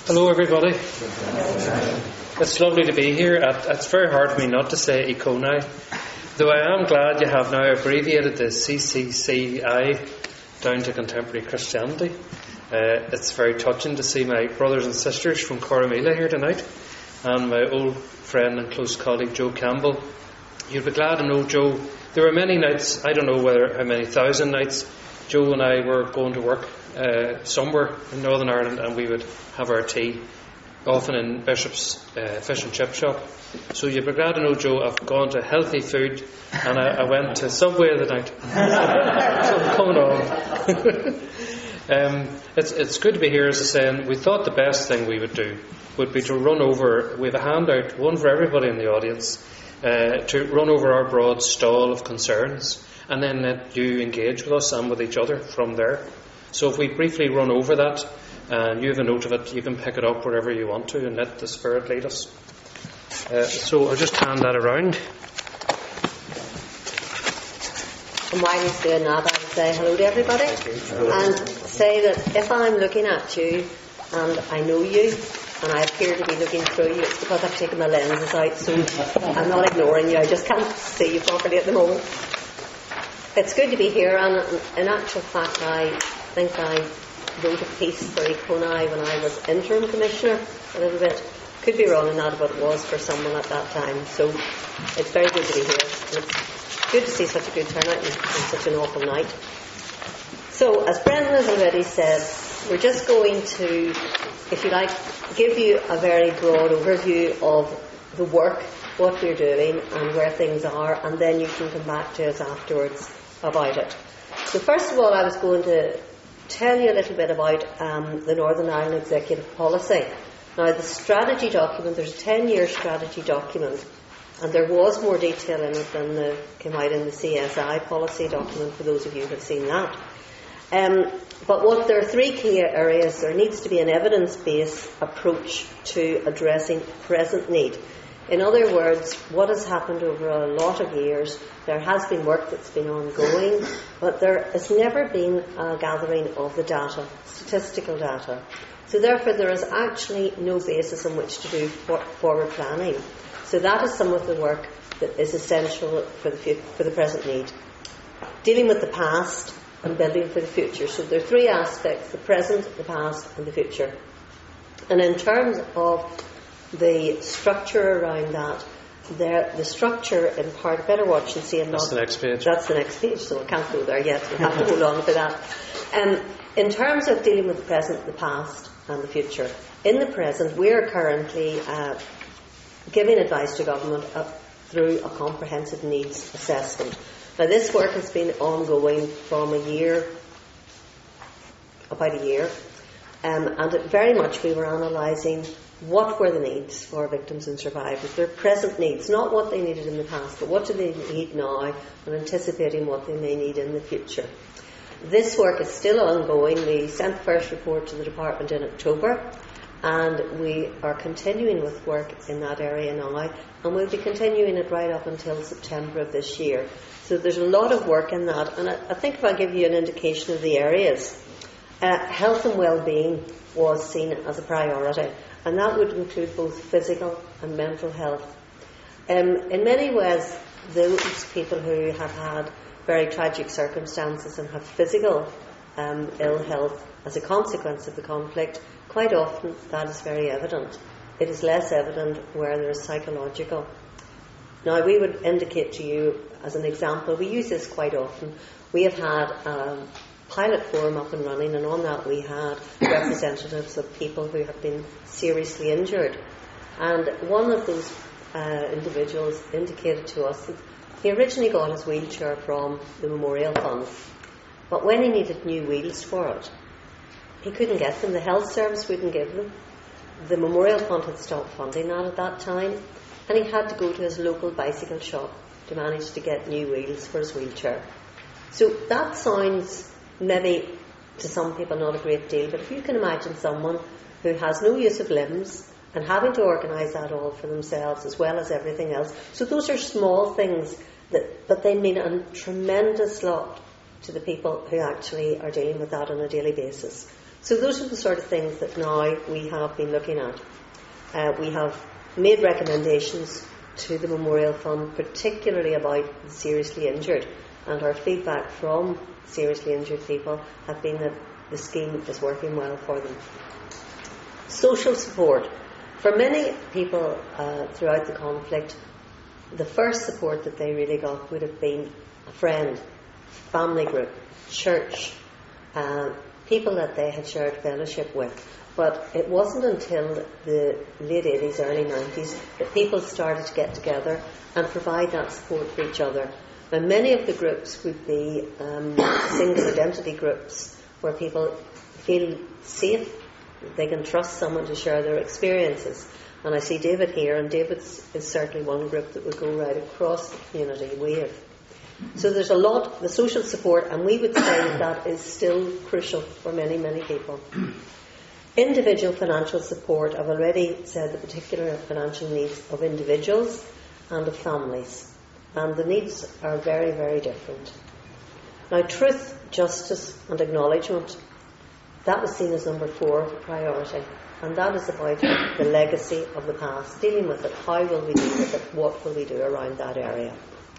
Hello everybody. It's lovely to be here. It's very hard for me not to say Iconi, though I am glad you have now abbreviated the CCCI down to Contemporary Christianity. It's very touching to see my brothers and sisters from Corrymeela here tonight, and my old friend and close colleague Joe Campbell. You'll be glad to know, Joe, there were many nights, I don't know how many thousand nights, Joe and I were going to work somewhere in Northern Ireland, and we would have our tea, often in Bishop's fish and chip shop. So you'll be glad to know, Joe, I've gone to healthy food, and I went to Subway the night. So coming on. It's good to be here, as I say, and we thought the best thing we would do would be to run over, we have a handout, one for everybody in the audience, to run over our broad stall of concerns, and then let you engage with us and with each other from there. So if we briefly run over that, and you have a note of it, you can pick it up wherever you want to and let the Spirit lead us. So I'll just hand that around. And while he's doing that, I'll say hello to everybody and say that if I'm looking at you and I know you and I appear to be looking through you, it's because I've taken my lenses out, so I'm not ignoring you, I just can't see you properly at the moment. It's good to be here, and in actual fact I think I wrote a piece for Iconi when I was interim commissioner a little bit. Could be wrong in that, but it was for someone at that time. So it's very good to be here. It's good to see such a good turnout and such an awful night. So, as Brendan has already said, we're just going to, if you like, give you a very broad overview of the work, what we're doing and where things are, and then you can come back to us afterwards about it. So first of all, I was going to tell you a little bit about the Northern Ireland Executive Policy. Now, the strategy document, there's a 10-year strategy document, and there was more detail in it than came out in the CSI policy document, for those of you who have seen that. But there are three key areas. There needs to be an evidence-based approach to addressing present need. In other words, what has happened over a lot of years, there has been work that's been ongoing, but there has never been a gathering of the data, statistical data. So therefore there is actually no basis on which to do forward planning. So that is some of the work that is essential for the present need. Dealing with the past and building for the future. So there are three aspects: the present, the past and the future. And in terms of the structure around that, the structure in part, better watch and see. That's the next page. That's the next page, so I can't go there yet. We have to hold on for that. In terms of dealing with the present, the past and the future, in the present we are currently giving advice to government through a comprehensive needs assessment. Now this work has been ongoing from about a year, and very much we were analysing what were the needs for victims and survivors, their present needs, not what they needed in the past, but what do they need now, and anticipating what they may need in the future. This work is still ongoing. We sent the first report to the department in October, and we are continuing with work in that area now, and we'll be continuing it right up until September of this year. So there's a lot of work in that, and I think if I give you an indication of the areas, health and well-being was seen as a priority, and that would include both physical and mental health. In many ways, those people who have had very tragic circumstances and have physical ill health as a consequence of the conflict, quite often that is very evident. It is less evident where there is psychological. Now, we would indicate to you, as an example, we use this quite often. We have had a pilot forum up and running, and on that we had representatives of people who have been seriously injured. And one of those individuals indicated to us that he originally got his wheelchair from the Memorial Fund, but when he needed new wheels for it, he couldn't get them. The health service wouldn't give them. The Memorial Fund had stopped funding that at that time, and he had to go to his local bicycle shop to manage to get new wheels for his wheelchair. So that sounds maybe to some people not a great deal, but if you can imagine someone who has no use of limbs and having to organise that all for themselves as well as everything else. So those are small things, but they mean a tremendous lot to the people who actually are dealing with that on a daily basis. So those are the sort of things that now we have been looking at. We have made recommendations to the Memorial Fund, particularly about the seriously injured, and our feedback from seriously injured people have been that the scheme is working well for them. Social support. For many people throughout the conflict, the first support that they really got would have been a friend, family group, church, people that they had shared fellowship with. But it wasn't until the late 80s, early 90s that people started to get together and provide that support for each other. And many of the groups would be single identity groups where people feel safe, they can trust someone to share their experiences. And I see David here, and David is certainly one group that would go right across the community, WAVE. So there's a lot, the social support, and we would say that is still crucial for many, many people. Individual financial support, I've already said the particular financial needs of individuals and of families. And the needs are very, very different. Now, truth, justice and acknowledgement, that was seen as number 4 priority. And that is about the legacy of the past, dealing with it. How will we deal with it? What will we do around that area?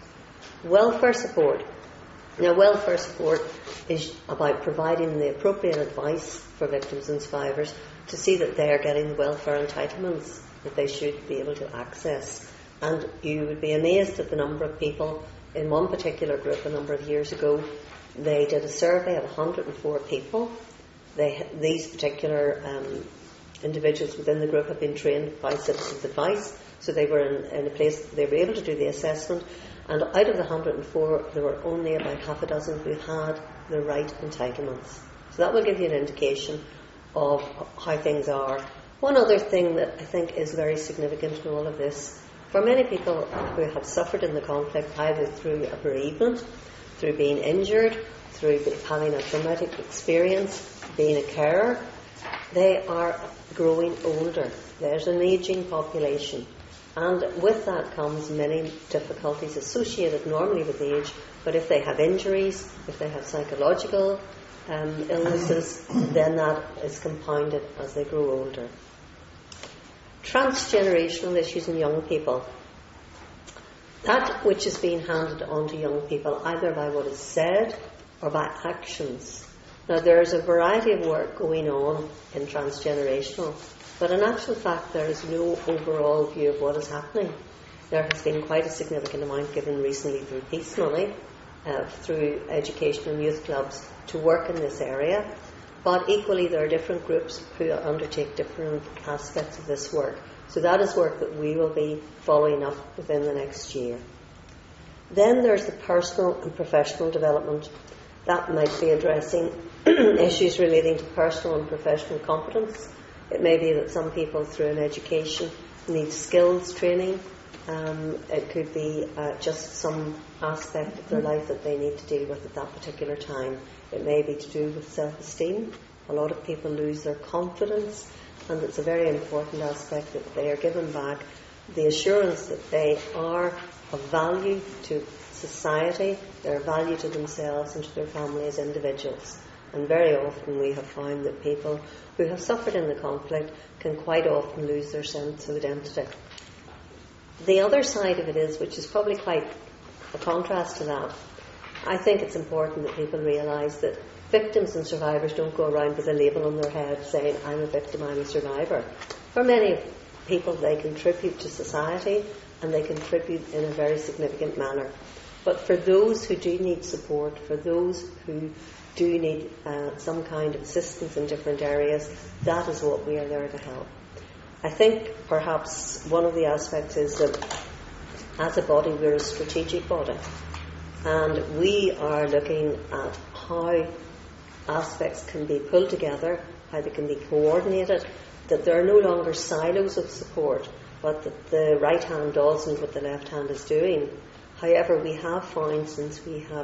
Welfare support. Now, welfare support is about providing the appropriate advice for victims and survivors to see that they are getting the welfare entitlements that they should be able to access. And you would be amazed at the number of people in one particular group a number of years ago. They did a survey of 104 people. These particular individuals within the group have been trained by Citizens Advice, so they were in a place they were able to do the assessment. And out of the 104, there were only about half a dozen who had the right entitlements. So that will give you an indication of how things are. One other thing that I think is very significant in all of this, for many people who have suffered in the conflict, either through a bereavement, through being injured, through having a traumatic experience, being a carer, they are growing older. There's an ageing population. And with that comes many difficulties associated normally with age, but if they have injuries, if they have psychological illnesses, then that is compounded as they grow older. Transgenerational issues in young people. That which is being handed on to young people either by what is said or by actions. Now, there's a variety of work going on in transgenerational, but in actual fact there is no overall view of what is happening. There has been quite a significant amount given recently through peace money, through education and youth clubs to work in this area, but equally there are different groups who undertake different aspects of this work. So that is work that we will be following up within the next year. Then there's the personal and professional development. That might be addressing issues relating to personal and professional competence. It may be that some people through an education need skills training. It could be just some aspect of their life that they need to deal with at that particular time. It may be to do with self-esteem. A lot of people lose their confidence, and it's a very important aspect that they are given back the assurance that they are of value to society, they're of value to themselves and to their family as individuals. And very often we have found that people who have suffered in the conflict can quite often lose their sense of identity. The other side of it is, which is probably quite a contrast to that, I think it's important that people realise that victims and survivors don't go around with a label on their head saying, I'm a victim, I'm a survivor. For many people, they contribute to society and they contribute in a very significant manner. But for those who do need support, for those who do need some kind of assistance in different areas, that is what we are there to help. I think perhaps one of the aspects is that as a body we're a strategic body, and we are looking at how aspects can be pulled together, how they can be coordinated, that there are no longer silos of support, but that the right hand does what the left hand is doing. However, we have found since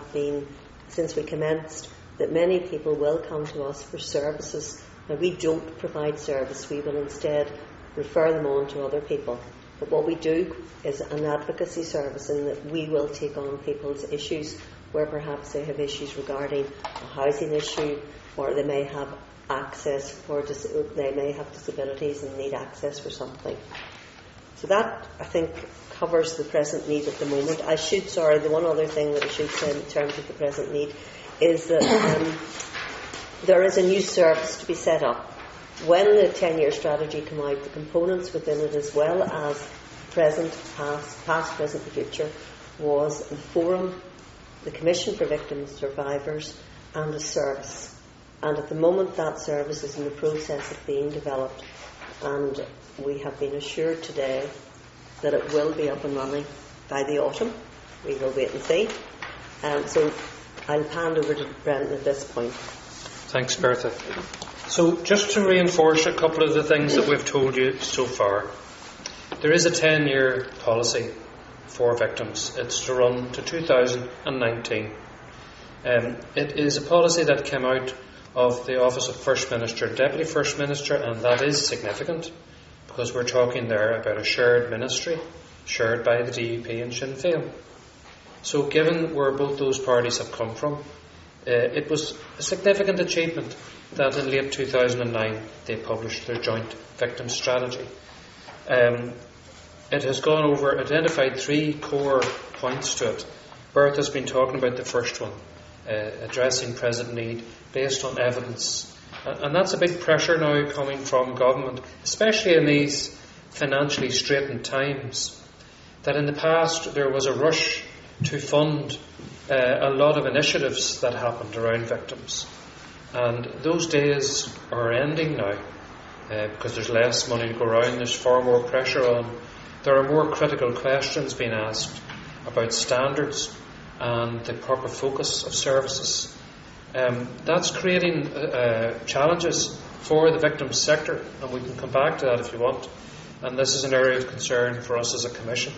we commenced that many people will come to us for services. Now, we don't provide service, we will instead refer them on to other people. But what we do is an advocacy service, in that we will take on people's issues where perhaps they have issues regarding a housing issue, or they may have access for they may have disabilities and need access for something. So that, I think, covers the present need at the moment. The one other thing that I should say in terms of the present need is that there is a new service to be set up. When the 10-year strategy came out, the components within it, as well as present, past, present and future, was the forum, the Commission for Victims and Survivors, and a service. And at the moment that service is in the process of being developed, and we have been assured today that it will be up and running by the autumn. We will wait and see. So I'll hand over to Brendan at this point. Thanks, Bertha. So just to reinforce a couple of the things that we've told you so far, there is a 10-year policy for victims. It's to run to 2019. It is a policy that came out of the Office of First Minister and Deputy First Minister, and that is significant because we're talking there about a shared ministry, shared by the DUP and Sinn Féin. So given where both those parties have come from, it was a significant achievement that in late 2009 they published their joint victim strategy. It has identified 3 core points to it. Bertha has been talking about the first one, addressing present need based on evidence. And that's a big pressure now coming from government, especially in these financially straitened times, that in the past there was a rush to fund a lot of initiatives that happened around victims. And those days are ending now because there's less money to go around, there's far more pressure on. There are more critical questions being asked about standards and the proper focus of services. That's creating challenges for the victims sector, and we can come back to that if you want. And this is an area of concern for us as a Commission,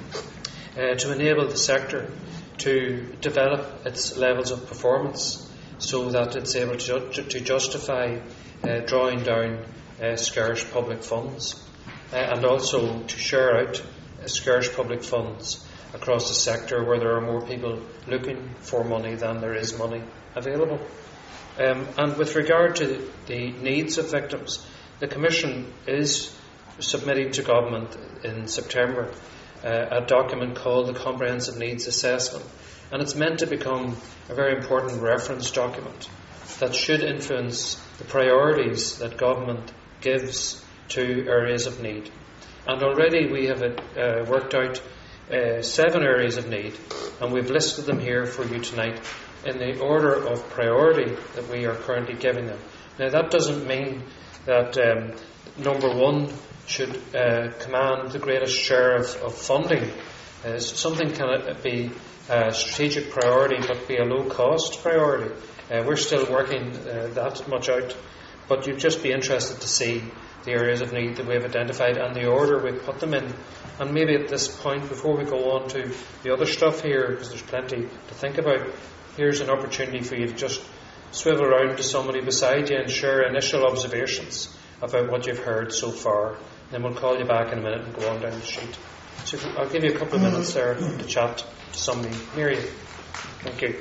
to enable the sector to develop its levels of performance so that it's able to justify drawing down scarce public funds and also to share out scarce public funds across the sector where there are more people looking for money than there is money available. And with regard to the needs of victims, the Commission is submitting to Government in September a document called the Comprehensive Needs Assessment, and it's meant to become a very important reference document that should influence the priorities that Government gives to areas of need. And already we have worked out 7 areas of need, and we've listed them here for you tonight in the order of priority that we are currently giving them. Now that doesn't mean that number 1 should command the greatest share of funding. Something can be a strategic priority but be a low cost priority. We're still working that much out, but you'd just be interested to see the areas of need that we've identified and the order we put them in. And maybe at this point, before we go on to the other stuff here, because there's plenty to think about, here's an opportunity for you to just swivel around to somebody beside you and share initial observations about what you've heard so far. Then we'll call you back in a minute and go on down the sheet. So I'll give you a couple of minutes there to chat to somebody near you. Thank you.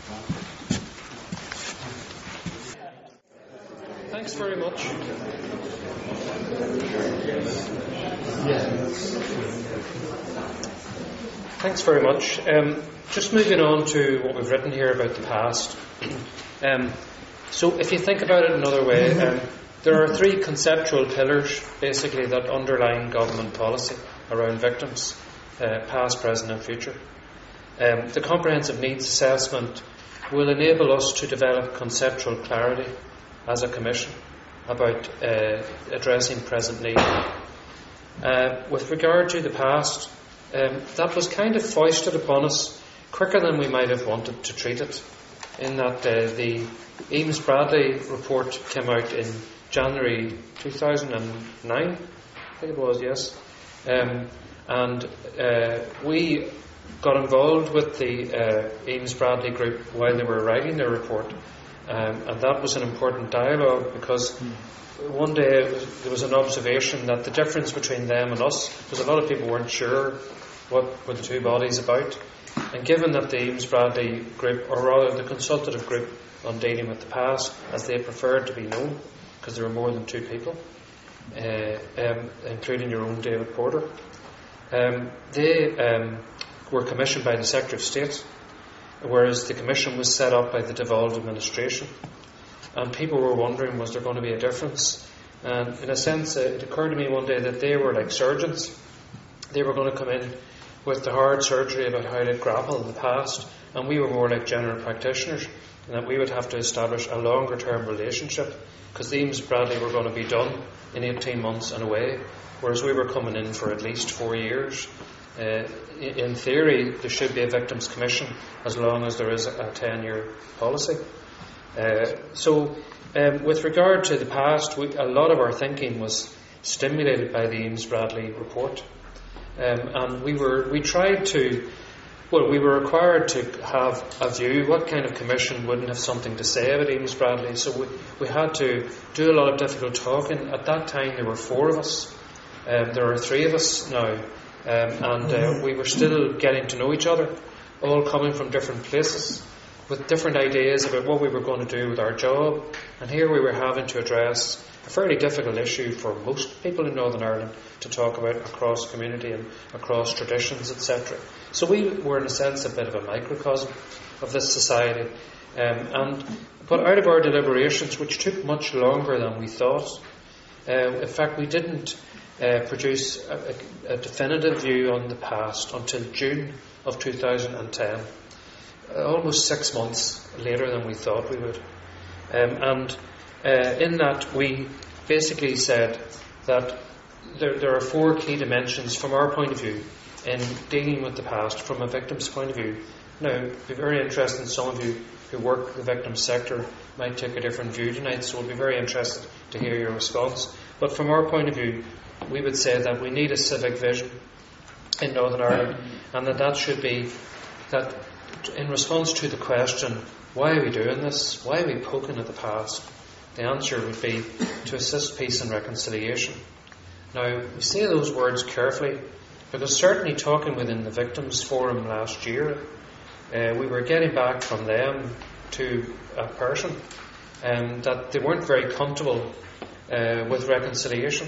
Thanks very much. Thanks very much. Just moving on to what we've written here about the past. So if you think about it another way, there are 3 conceptual pillars basically that underline government policy around victims, past, present and future. The Comprehensive Needs Assessment will enable us to develop conceptual clarity as a Commission about addressing present need. With regard to the past, that was kind of foisted upon us quicker than we might have wanted to treat it, in that the Eames-Bradley report came out in January 2009, I think it was, yes. And we got involved with the Eames-Bradley group while they were writing their report. And that was an important dialogue because one day there was an observation that the difference between them and us, because a lot of people weren't sure what were the 2 bodies about, and given that the Eames-Bradley group, or rather the consultative group, on dealing with the past, as they preferred to be known, because there were more than 2 people, including your own David Porter. They were commissioned by the Secretary of State, whereas the commission was set up by the devolved administration. And people were wondering, was there going to be a difference? And in a sense, it occurred to me one day that they were like surgeons. They were going to come in with the hard surgery about how to grapple with the past, and we were more like general practitioners, and that we would have to establish a longer term relationship, because the Eames Bradley were going to be done in 18 months and away, whereas we were coming in for at least 4 years. In theory, there should be a victims commission as long as there is a 10-year policy. With regard to the past, a lot of our thinking was stimulated by the Eames Bradley report. And we were required to have a view. What kind of commission wouldn't have something to say about Eames Bradley? So we had to do a lot of difficult talking. At that time there were 4 of us. There are 3 of us now. And we were still getting to know each other, all coming from different places, with different ideas about what we were going to do with our job. And here we were having to address a fairly difficult issue for most people in Northern Ireland to talk about across community and across traditions, etc. So we were, in a sense, a bit of a microcosm of this society. But out of our deliberations, which took much longer than we thought, in fact, we didn't produce a definitive view on the past until June of 2010, almost 6 months later than we thought we would. In that, we basically said that there are 4 key dimensions from our point of view in dealing with the past from a victim's point of view. Now, it'd be very interesting, some of you who work in the victim sector might take a different view tonight, so we'll be very interested to hear your response. But from our point of view, we would say that we need a civic vision in Northern Ireland, and that should be that in response to the question, why are we doing this? Why are we poking at the past? The answer would be to assist peace and reconciliation. Now, we say those words carefully, because certainly talking within the Victims Forum last year, we were getting back from them to a person that they weren't very comfortable with reconciliation.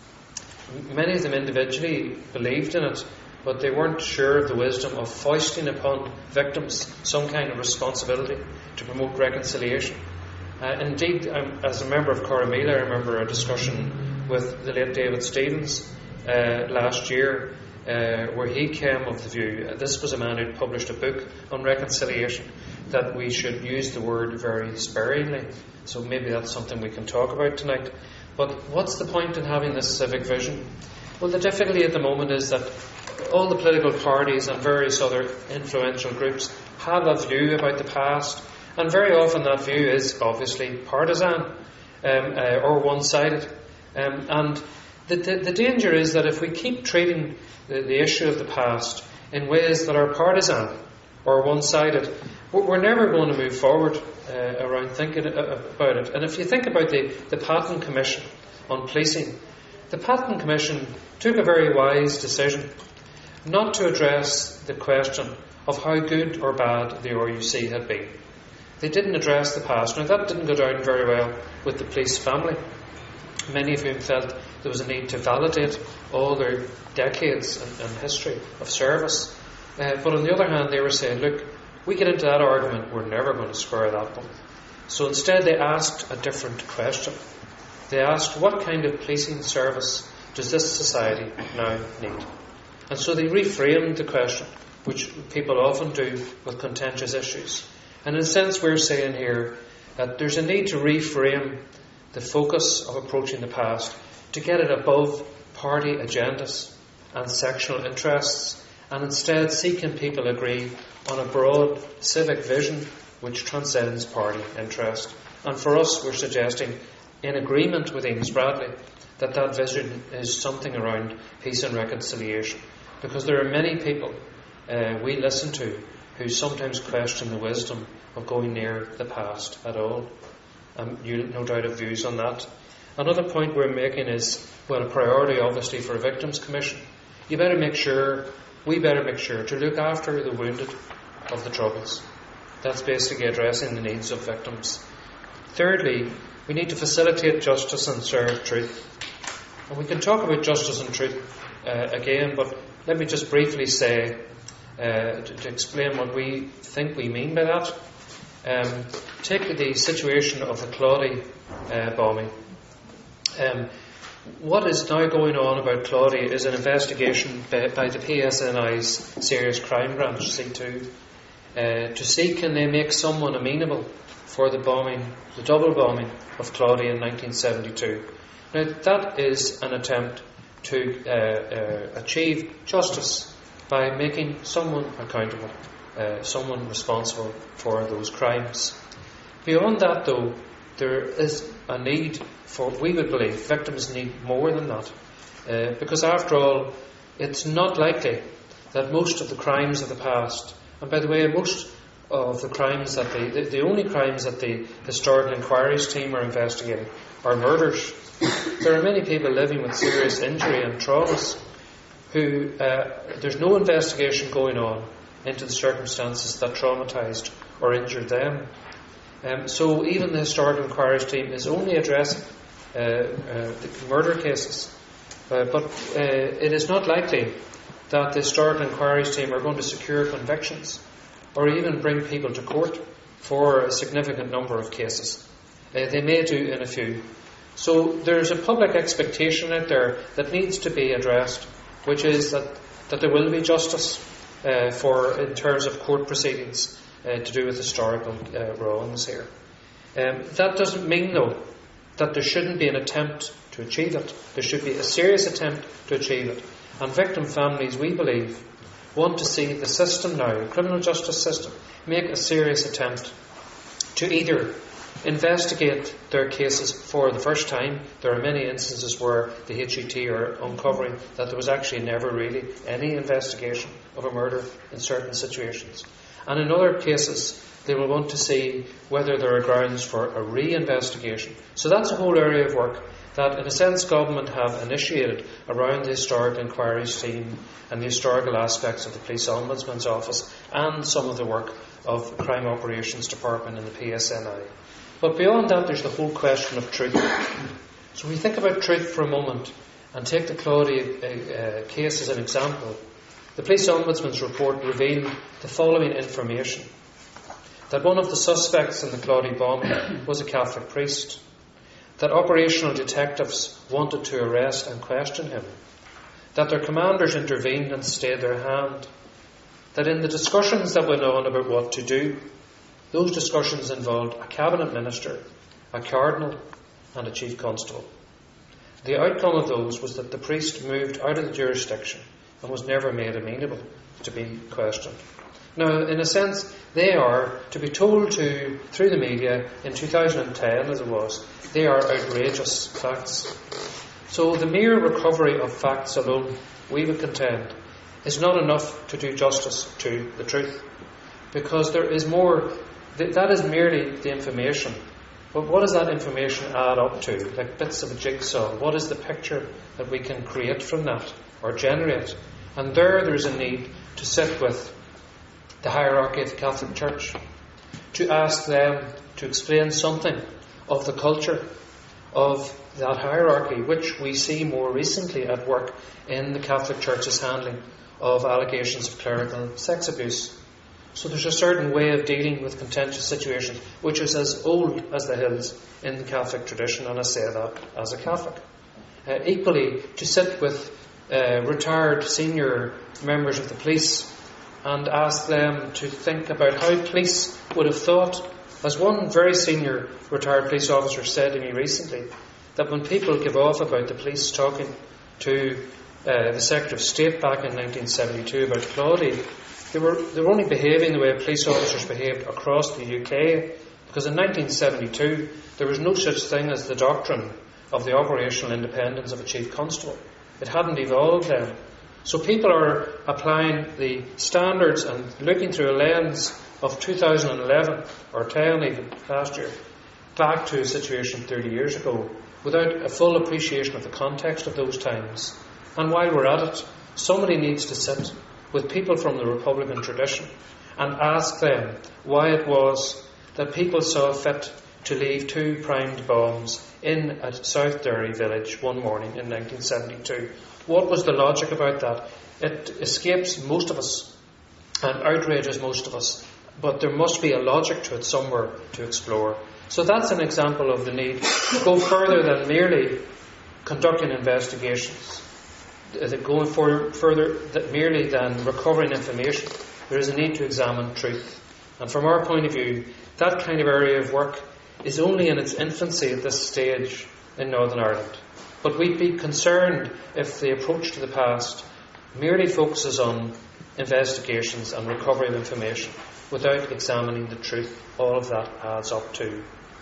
Many of them individually believed in it, but they weren't sure of the wisdom of foisting upon victims some kind of responsibility to promote reconciliation. Indeed, as a member of Corrymeela, I remember a discussion with the late David Stevens last year, where he came of the view, this was a man who published a book on reconciliation, that we should use the word very sparingly. So maybe that's something we can talk about tonight. But what's the point in having this civic vision? Well, the difficulty at the moment is that all the political parties and various other influential groups have a view about the past, and very often that view is obviously partisan or one-sided. And the danger is that if we keep treating the issue of the past in ways that are partisan or one-sided, we're never going to move forward around thinking about it. And if you think about the Patten Commission on policing, the Patten Commission took a very wise decision not to address the question of how good or bad the RUC had been. They didn't address the past. Now, that didn't go down very well with the police family, many of whom felt there was a need to validate all their decades and history of service. But on the other hand, they were saying, look, we get into that argument, we're never going to square that one. So instead they asked a different question. They asked, what kind of policing service does this society now need? And so they reframed the question, which people often do with contentious issues. And in a sense we're saying here that there's a need to reframe the focus of approaching the past to get it above party agendas and sectional interests, and instead see can people agree on a broad civic vision which transcends party interest. And for us, we're suggesting, in agreement with Eames Bradley, that vision is something around peace and reconciliation, because there are many people we listen to who sometimes question the wisdom of going near the past at all. You no doubt have views on that. Another point we're making is, well, a priority obviously for a Victims Commission. We better make sure to look after the wounded of the Troubles. That's basically addressing the needs of victims. Thirdly, we need to facilitate justice and serve truth. And we can talk about justice and truth again, but let me just briefly say, to explain what we think we mean by that. Take the situation of the Claudy bombing. What is now going on about Claudy is an investigation by the PSNI's Serious Crime Branch, C2, to see can they make someone amenable for the bombing, the double bombing of Claudy in 1972. Now that is an attempt to achieve justice by making someone accountable, someone responsible for those crimes. Beyond that, though, there is a need for, we would believe, victims need more than that. Because after all, it's not likely that most of the crimes of the past, and by the way, most of the crimes that the only crimes that the Historical Inquiries team are investigating are murders. There are many people living with serious injury and traumas who there's no investigation going on into the circumstances that traumatised or injured them. So even the Historical Inquiries team is only addressing the murder cases. But it is not likely that the Historical Inquiries team are going to secure convictions or even bring people to court for a significant number of cases. They may do in a few. So there's a public expectation out there that needs to be addressed, which is that there will be justice in terms of court proceedings to do with historical wrongs here. That doesn't mean, though, that there shouldn't be an attempt to achieve it. There should be a serious attempt to achieve it. And victim families, we believe, want to see the system now, the criminal justice system, make a serious attempt to either investigate their cases for the first time. There are many instances where the HET are uncovering that there was actually never really any investigation of a murder in certain situations. And in other cases, they will want to see whether there are grounds for a re-investigation. So that's a whole area of work that, in a sense, government have initiated around the Historical Inquiries team and the historical aspects of the Police Ombudsman's Office and some of the work of the Crime Operations Department and the PSNI. But beyond that, there's the whole question of truth. So we think about truth for a moment and take the Claudy case as an example. The Police Ombudsman's report revealed the following information: that one of the suspects in the Claudy bombing was a Catholic priest, that operational detectives wanted to arrest and question him, that their commanders intervened and stayed their hand, that in the discussions that went on about what to do, those discussions involved a cabinet minister, a cardinal and a chief constable. The outcome of those was that the priest moved out of the jurisdiction and was never made amenable to be questioned. Now, in a sense, they are, to be told to, through the media, in 2010 as it was, they are outrageous facts. So the mere recovery of facts alone, we would contend, is not enough to do justice to the truth. Because there is more, that is merely the information. But what does that information add up to? Like bits of a jigsaw. What is the picture that we can create from that or generate? And there's a need to sit with the hierarchy of the Catholic Church, to ask them to explain something of the culture of that hierarchy, which we see more recently at work in the Catholic Church's handling of allegations of clerical sex abuse. So there's a certain way of dealing with contentious situations which is as old as the hills in the Catholic tradition, and I say that as a Catholic. Equally, to sit with retired senior members of the police and ask them to think about how police would have thought. As one very senior retired police officer said to me recently, that when people give off about the police talking to the Secretary of State back in 1972 about Claudy, they were only behaving the way police officers behaved across the UK, because in 1972 there was no such thing as the doctrine of the operational independence of a chief constable. It hadn't evolved then. So people are applying the standards and looking through a lens of 2011 or 10 even last year back to a situation 30 years ago without a full appreciation of the context of those times. And while we're at it, somebody needs to sit with people from the Republican tradition and ask them why it was that people saw fit to leave 2 primed bombs in a South Derry village one morning in 1972. What was the logic about that? It escapes most of us and outrages most of us, but there must be a logic to it somewhere to explore. So that's an example of the need to go further than merely conducting investigations, going further merely than recovering information. There is a need to examine truth. And from our point of view, that kind of area of work is only in its infancy at this stage in Northern Ireland. But we'd be concerned if the approach to the past merely focuses on investigations and recovery of information without examining the truth all of that adds up to.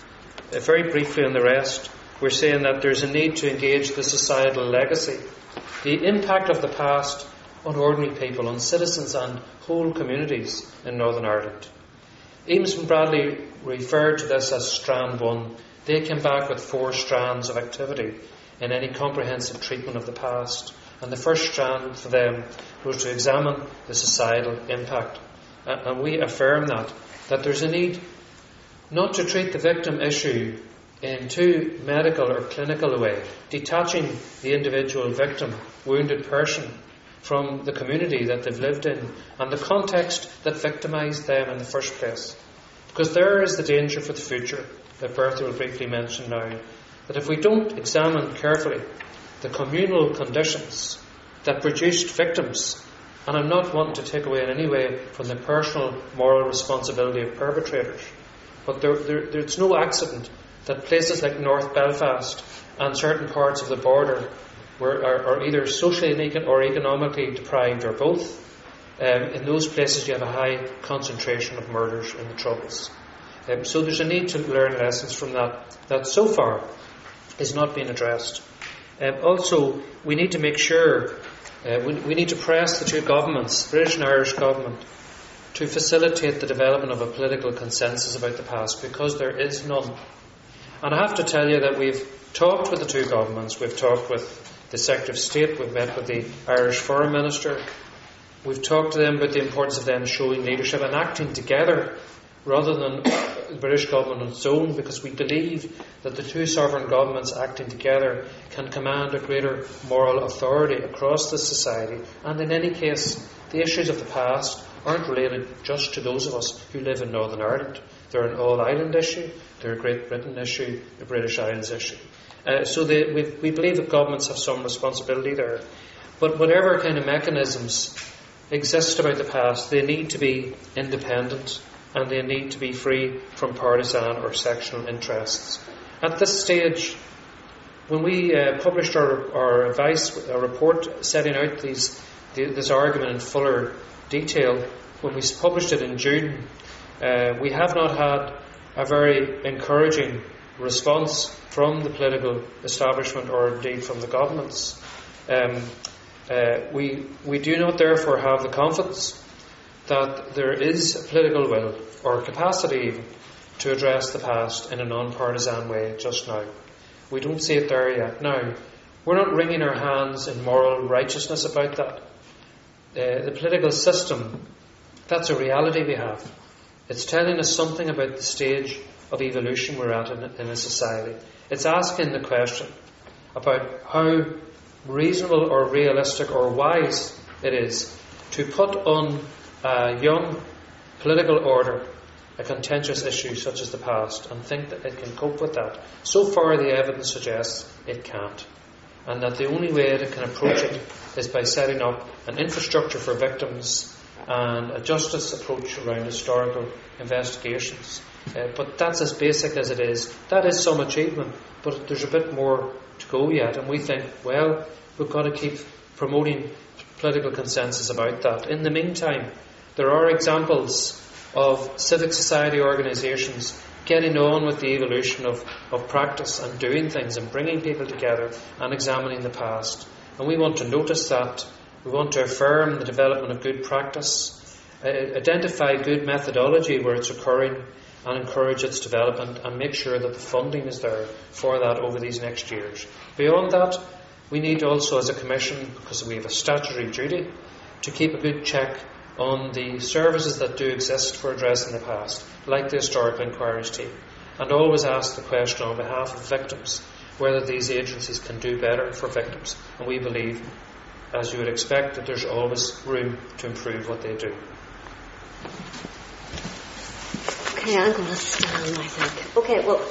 Very briefly on the rest, we're saying that there's a need to engage the societal legacy, the impact of the past on ordinary people, on citizens and whole communities in Northern Ireland. Eames and Bradley referred to this as Strand 1. They came back with 4 strands of activity in any comprehensive treatment of the past. And the first strand for them was to examine the societal impact. And we affirm that there's a need not to treat the victim issue in too medical or clinical a way, detaching the individual victim, wounded person, from the community that they've lived in and the context that victimised them in the first place. Because there is the danger for the future that Bertha will briefly mention now, that if we don't examine carefully the communal conditions that produced victims, and I'm not wanting to take away in any way from the personal moral responsibility of perpetrators, but there's no accident that places like North Belfast and certain parts of the border are either socially or economically deprived or both. In those places you have a high concentration of murders in the Troubles. So there's a need to learn lessons from that so far is not being addressed. Also, we need to make sure, we need to press the 2 governments, British and Irish government, to facilitate the development of a political consensus about the past, because there is none. And I have to tell you that we've talked with the 2 governments, we've talked with the Secretary of State, we've met with the Irish Foreign Minister, we've talked to them about the importance of them showing leadership and acting together rather than the British government on its own, because we believe that the 2 sovereign governments acting together can command a greater moral authority across the society. And in any case, the issues of the past aren't related just to those of us who live in Northern Ireland. They're an all-island issue, they're a Great Britain issue, a British Isles issue. So we believe that governments have some responsibility there. But whatever kind of mechanisms exist about the past, they need to be independent and they need to be free from partisan or sectional interests. At this stage, when we published our advice, our report setting out this argument in fuller detail, when we published it in June, we have not had a very encouraging response from the political establishment or indeed from the governments. We do not therefore have the confidence that there is a political will or capacity even to address the past in a non-partisan way just now. We don't see it there yet. Now, we're not wringing our hands in moral righteousness about that. The political system, that's a reality we have. It's telling us something about the stage of evolution we're at in a society. It's asking the question about how reasonable or realistic or wise it is to put on a young political order a contentious issue such as the past and think that it can cope with that. So far the evidence suggests it can't, and that the only way it can approach it is by setting up an infrastructure for victims and a justice approach around historical investigations. But that's as basic as it is. That is some achievement, but there's a bit more to go yet, and we think, well, we've got to keep promoting political consensus about that. In the meantime, there are examples of civic society organisations getting on with the evolution of practice and doing things and bringing people together and examining the past. And we want to notice that. We want to affirm the development of good practice, identify good methodology where it's occurring and encourage its development, and make sure that the funding is there for that over these next years. Beyond that, we need also as a Commission, because we have a statutory duty, to keep a good check on the services that do exist for addressing the past, like the Historical Inquiries team, and always ask the question on behalf of victims whether these agencies can do better for victims. And we believe, as you would expect, that there's always room to improve what they do. Okay, I'm going to stand, I think. Okay, well,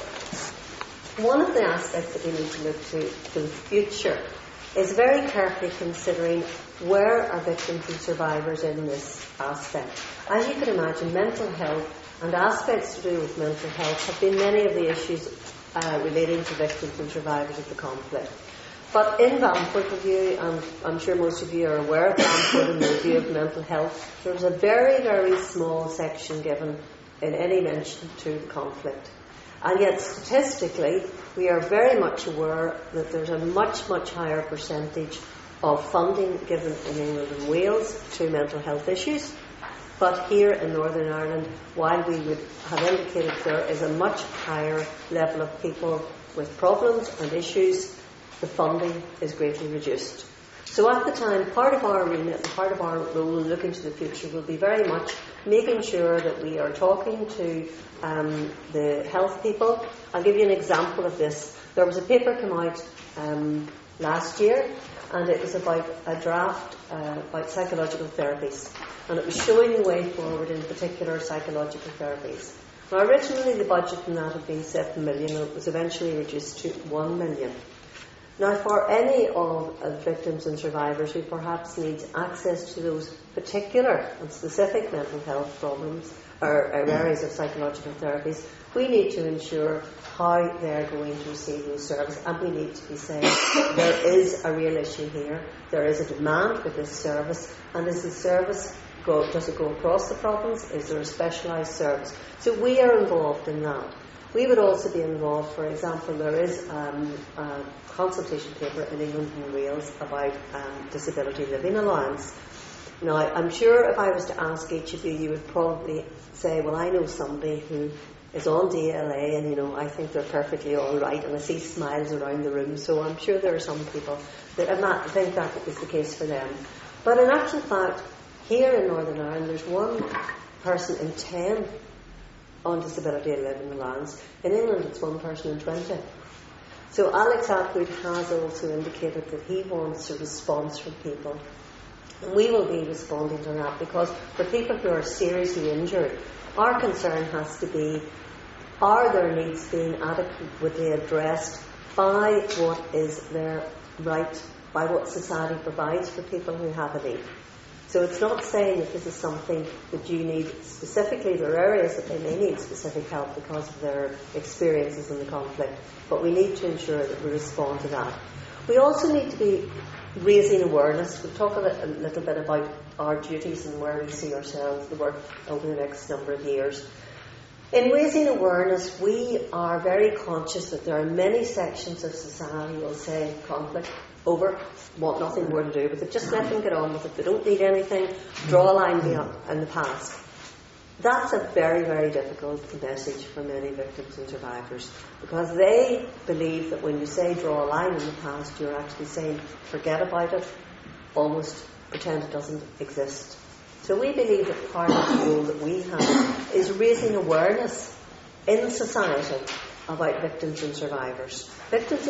one of the aspects that we need to look to the future is very carefully considering where are victims and survivors in this aspect. As you can imagine, mental health and aspects to do with mental health have been many of the issues relating to victims and survivors of the conflict. But in Bamford Review, and I'm sure most of you are aware of Bamford and the review of mental health, there's a very, very small section given in any mention to the conflict. And yet statistically, we are very much aware that there's a much, much higher percentage of funding given in England and Wales to mental health issues. But here in Northern Ireland, while we would have indicated there is a much higher level of people with problems and issues, the funding is greatly reduced. So at the time, part of our remit and part of our role in looking to the future will be very much making sure that we are talking to the health people. I'll give you an example of this. There was a paper come out last year, and it was about a draft about psychological therapies, and it was showing the way forward in particular psychological therapies. Now originally the budget in that had been 7 million, and it was eventually reduced to 1 million. Now, for any of victims and survivors who perhaps needs access to those particular and specific mental health problems or areas of psychological therapies, we need to ensure how they're going to receive those services, and we need to be saying there is a real issue here, there is a demand for this service, and is the service does it go across the province? Is there a specialised service? So we are involved in that. We would also be involved, for example, there is a consultation paper in England and Wales about disability living allowance. Now, I'm sure if I was to ask each of you, you would probably say, well, I know somebody who is on DLA and, I think they're perfectly all right, and I see smiles around the room, so I'm sure there are some people that think that is the case for them. But in actual fact, here in Northern Ireland, there's 1 person in 10 on disability living allowance. In England, it's 1 person in 20. So Alex Atwood has also indicated that he wants a response from people. And we will be responding to that, because for people who are seriously injured, our concern has to be, are their needs being adequately addressed by what is their right, by what society provides for people who have a need. So it's not saying that this is something that you need specifically. There are areas that they may need specific help because of their experiences in the conflict, but we need to ensure that we respond to that. We also need to be raising awareness. We'll talk a little bit about our duties and where we see ourselves, the work over the next number of years. In raising awareness, we are very conscious that there are many sections of society who will say conflict over, want nothing more to do with it, just let them get on with it, they don't need anything, draw a line in the past. That's a very, very difficult message for many victims and survivors, because they believe that when you say draw a line in the past, you're actually saying forget about it, almost pretend it doesn't exist. So we believe that part of the role that we have is raising awareness in society about victims and survivors. Victims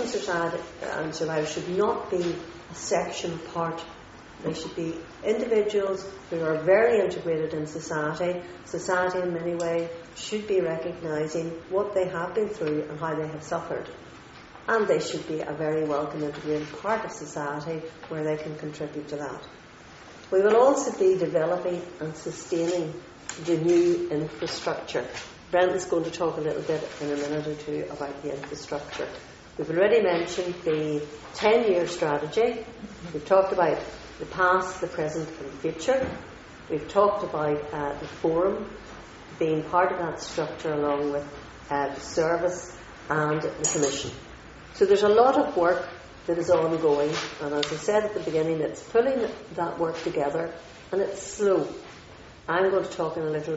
and survivors should not be a section apart. They should be individuals who are very integrated in society. Society in many ways should be recognising what they have been through and how they have suffered. And they should be a very welcome integrated part of society where they can contribute to that. We will also be developing and sustaining the new infrastructure. Brendan's going to talk a little bit in a minute or two about the infrastructure. We've already mentioned the 10-year strategy. We've talked about the past, the present and the future. We've talked about the forum being part of that structure along with the service and the commission. So there's a lot of work that is ongoing, and as I said at the beginning, it's pulling that work together, and it's slow. I'm going to talk in a little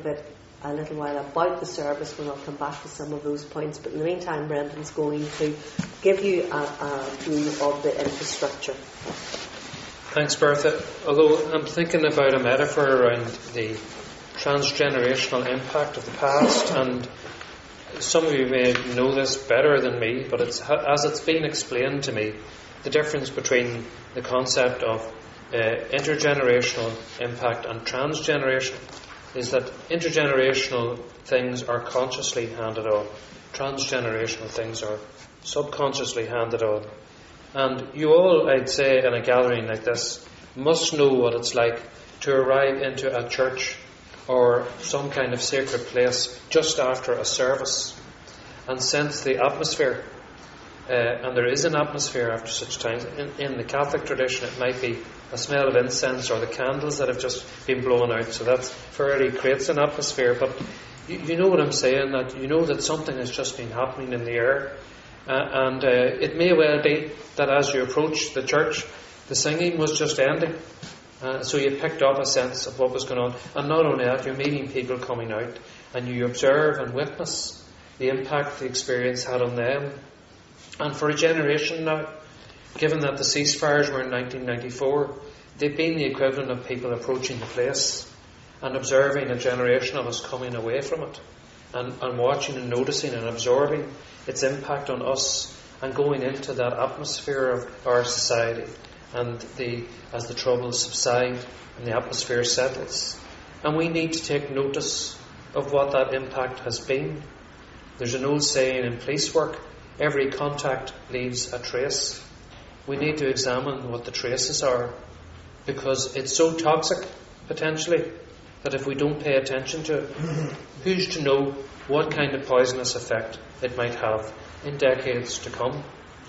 while about the service when I'll come back to some of those points, but in the meantime Brendan's going to give you a view of the infrastructure. Thanks, Bertha. Although I'm thinking about a metaphor around the transgenerational impact of the past, and some of you may know this better than me, but as it's been explained to me, the difference between the concept of intergenerational impact and transgenerational is that intergenerational things are consciously handed on. Transgenerational things are subconsciously handed on. And you all, I'd say, in a gathering like this, must know what it's like to arrive into a church or some kind of sacred place just after a service and sense the atmosphere. And there is an atmosphere after such times. In the Catholic tradition, it might be a smell of incense or the candles that have just been blown out. So that fairly creates an atmosphere. But you know what I'm saying, that you know that something has just been happening in the air. And it may well be that as you approach the church, the singing was just ending. So you picked up a sense of what was going on. And not only that, you're meeting people coming out, and you observe and witness the impact the experience had on them. And for a generation now, given that the ceasefires were in 1994, they've been the equivalent of people approaching the place and observing a generation of us coming away from it, and watching and noticing and absorbing its impact on us, and going into that atmosphere of our society, and as the troubles subside and the atmosphere settles. And we need to take notice of what that impact has been. There's an old saying in police work, every contact leaves a trace. We need to examine what the traces are, because it's so toxic, potentially, that if we don't pay attention to it, who's to know what kind of poisonous effect it might have in decades to come.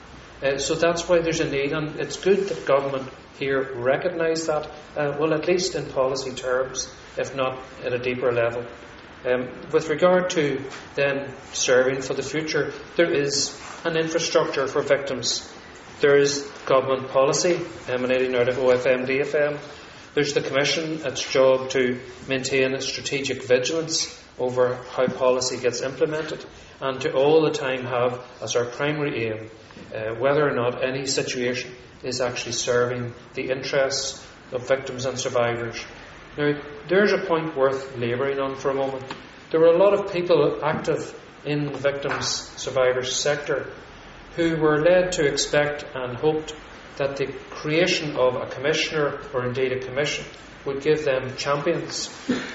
So that's why there's a need, and it's good that government here recognise that, well, at least in policy terms, if not at a deeper level. With regard to then serving for the future, there is an infrastructure for victims. There is government policy emanating out of OFM, DFM. There's the Commission, its job to maintain a strategic vigilance over how policy gets implemented, and to all the time have as our primary aim whether or not any situation is actually serving the interests of victims and survivors. Now, there's a point worth labouring on for a moment. There were a lot of people active in the victims, survivors sector who were led to expect and hoped that the creation of a commissioner, or indeed a commission, would give them champions.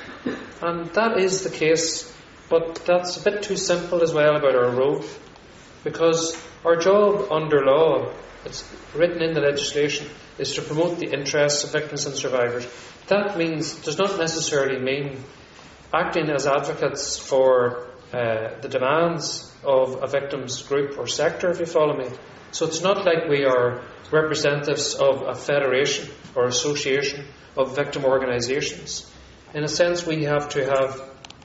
And that is the case, but that's a bit too simple as well about our role, because our job under law, it's written in the legislation, is to promote the interests of victims and survivors. That does not necessarily mean acting as advocates for the demands of a victims group or sector, if you follow me. So it's not like we are representatives of a federation or association of victim organisations. In a sense, we have to have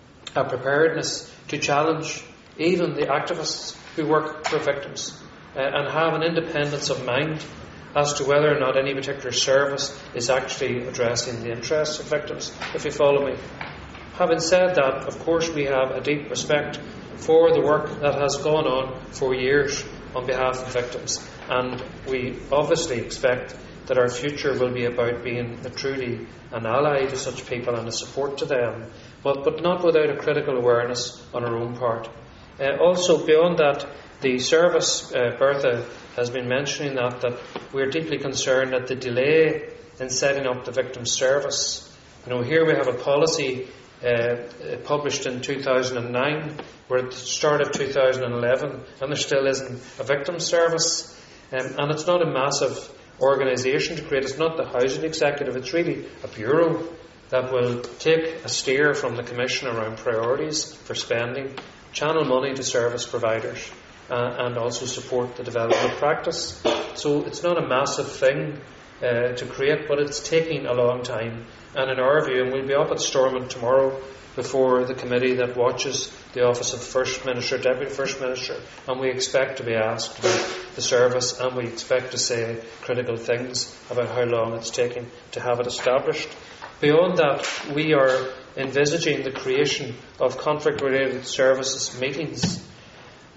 a preparedness to challenge even the activists who work for victims, and have an independence of mind as to whether or not any particular service is actually addressing the interests of victims, if you follow me. Having said that, of course we have a deep respect for the work that has gone on for years on behalf of victims, and we obviously expect that our future will be about being truly an ally to such people and a support to them, but not without a critical awareness on our own part. Also, beyond that, the service, Bertha has been mentioning that we're deeply concerned at the delay in setting up the victims service. Here we have a policy published in 2009. We're at the start of 2011, and there still isn't a victims service. And it's not a massive organisation to create. It's not the housing executive. It's really a bureau that will take a steer from the Commission around priorities for spending, channel money to service providers, and also support the development of practice. So it's not a massive thing to create, but it's taking a long time. And in our view, and we'll be up at Stormont tomorrow before the committee that watches the Office of First Minister, Deputy First Minister, and we expect to be asked about the service, and we expect to say critical things about how long it's taking to have it established. Beyond that, we are envisaging the creation of conflict-related services meetings.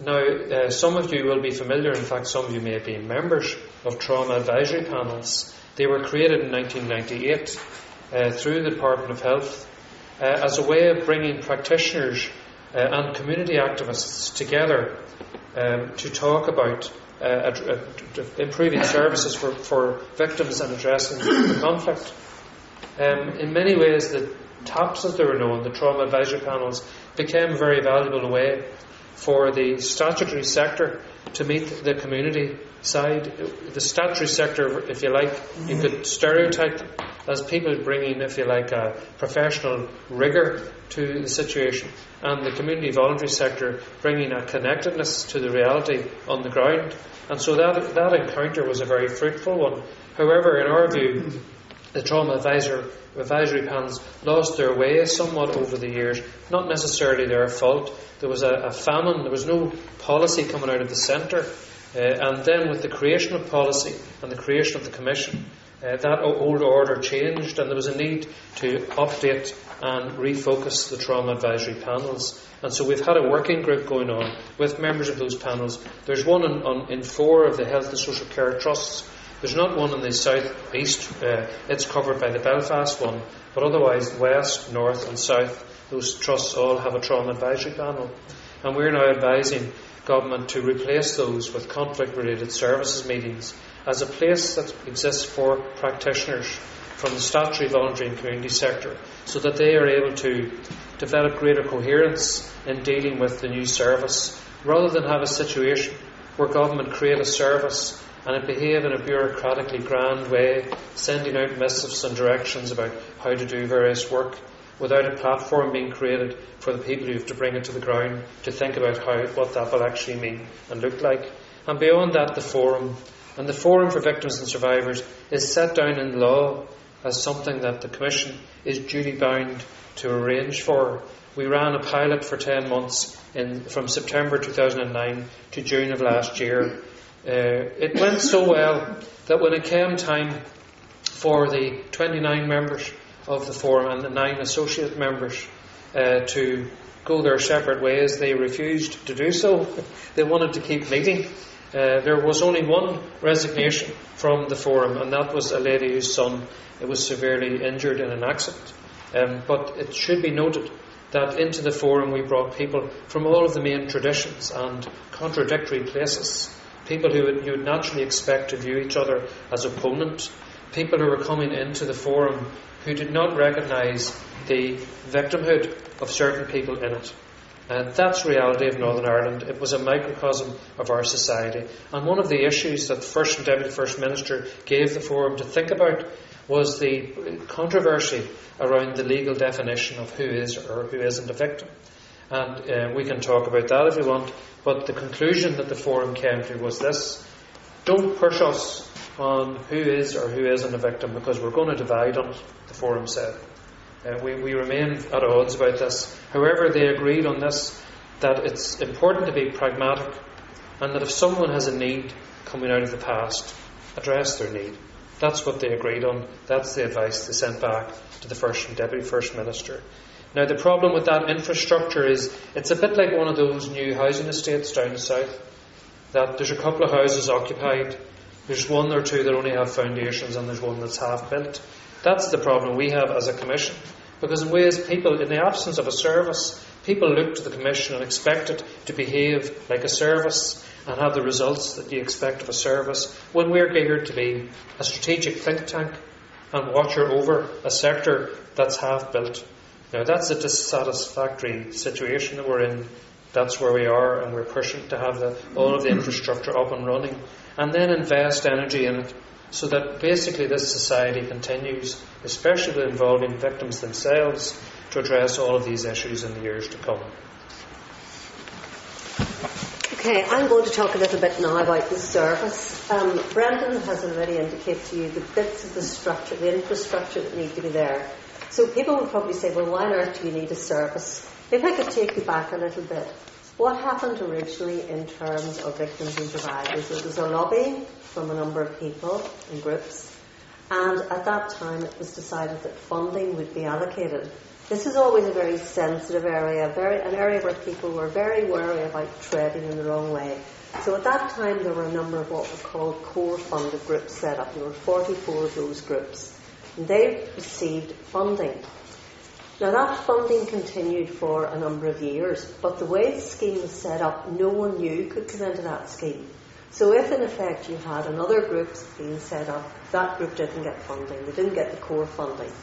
Now, some of you will be familiar, in fact some of you may be members of trauma advisory panels, They were created in 1998 through the Department of Health as a way of bringing practitioners and community activists together to talk about improving services for victims and addressing the conflict. In many ways, the TAPs, as they were known, the Trauma Advisory Panels, became a very valuable way for the statutory sector to meet the community side. The statutory sector, if you like, you could stereotype as people bringing, if you like, a professional rigour to the situation, and the community voluntary sector bringing a connectedness to the reality on the ground. And so that encounter was a very fruitful one. However, in our view, the trauma advisory panels lost their way somewhat over the years, not necessarily their fault. There was a famine, there was no policy coming out of the centre, and then with the creation of policy and the creation of the Commission, that old order changed, and there was a need to update and refocus the trauma advisory panels. And so we've had a working group going on with members of those panels. There's one in 4 of the Health and Social Care Trusts. There's not one in the south east. It's covered by the Belfast one, but otherwise west, north and south, those trusts all have a trauma advisory panel. And we're now advising government to replace those with conflict-related services meetings as a place that exists for practitioners from the statutory, voluntary and community sector, so that they are able to develop greater coherence in dealing with the new service, rather than have a situation where government create a service and it behave in a bureaucratically grand way, sending out missives and directions about how to do various work, without a platform being created for the people who have to bring it to the ground to think about what that will actually mean and look like. And beyond that, the forum. And the Forum for Victims and Survivors is set down in law as something that the Commission is duty bound to arrange for. We ran a pilot for 10 months from September 2009 to June of last year. It went so well that when it came time for the 29 members of the Forum and the 9 associate members to go their separate ways, they refused to do so. They wanted to keep meeting. There was only one resignation from the Forum, and that was a lady whose son was severely injured in an accident. But it should be noted that into the Forum we brought people from all of the main traditions and contradictory places. People who you would naturally expect to view each other as opponent. People who were coming into the Forum who did not recognise the victimhood of certain people in it. And that's the reality of Northern Ireland. It was a microcosm of our society. And one of the issues that the First and Deputy First Minister gave the Forum to think about was the controversy around the legal definition of who is or who isn't a victim. And we can talk about that if you want. But the conclusion that the Forum came to was this: don't push us on who is or who isn't a victim, because we're going to divide on it, the Forum said. We remain at odds about this. However, they agreed on this, that it's important to be pragmatic, and that if someone has a need coming out of the past, address their need. That's what they agreed on. That's the advice they sent back to the First and Deputy First Minister. Now, the problem with that infrastructure is it's a bit like one of those new housing estates down the south, that there's a couple of houses occupied, there's one or two that only have foundations, and there's one that's half built. That's the problem we have as a Commission, because in ways people, in the absence of a service, people look to the Commission and expect it to behave like a service and have the results that you expect of a service, when we're geared to be a strategic think tank and watcher over a sector that's half built. Now, that's a dissatisfactory situation that we're in. That's where we are, and we're pushing to have all of the infrastructure up and running, and then invest energy in it, so that basically this society continues, especially involving victims themselves, to address all of these issues in the years to come. Okay, I'm going to talk a little bit now about the service. Brendan has already indicated to you the bits of the structure, the infrastructure that need to be there. So people will probably say, well, why on earth do you need a service? If I could take you back a little bit, what happened originally in terms of victims and survivors? There was a lobbying from a number of people and groups, and at that time it was decided that funding would be allocated This is always a very sensitive area, an area where people were very wary about treading in the wrong way. So at that time there were a number of what were called core funded groups set up. There were 44 of those groups. And they received funding. Now that funding continued for a number of years, but the way the scheme was set up, no one knew could come into that scheme. So if in effect you had another group being set up, that group didn't get funding, they didn't get the core funding.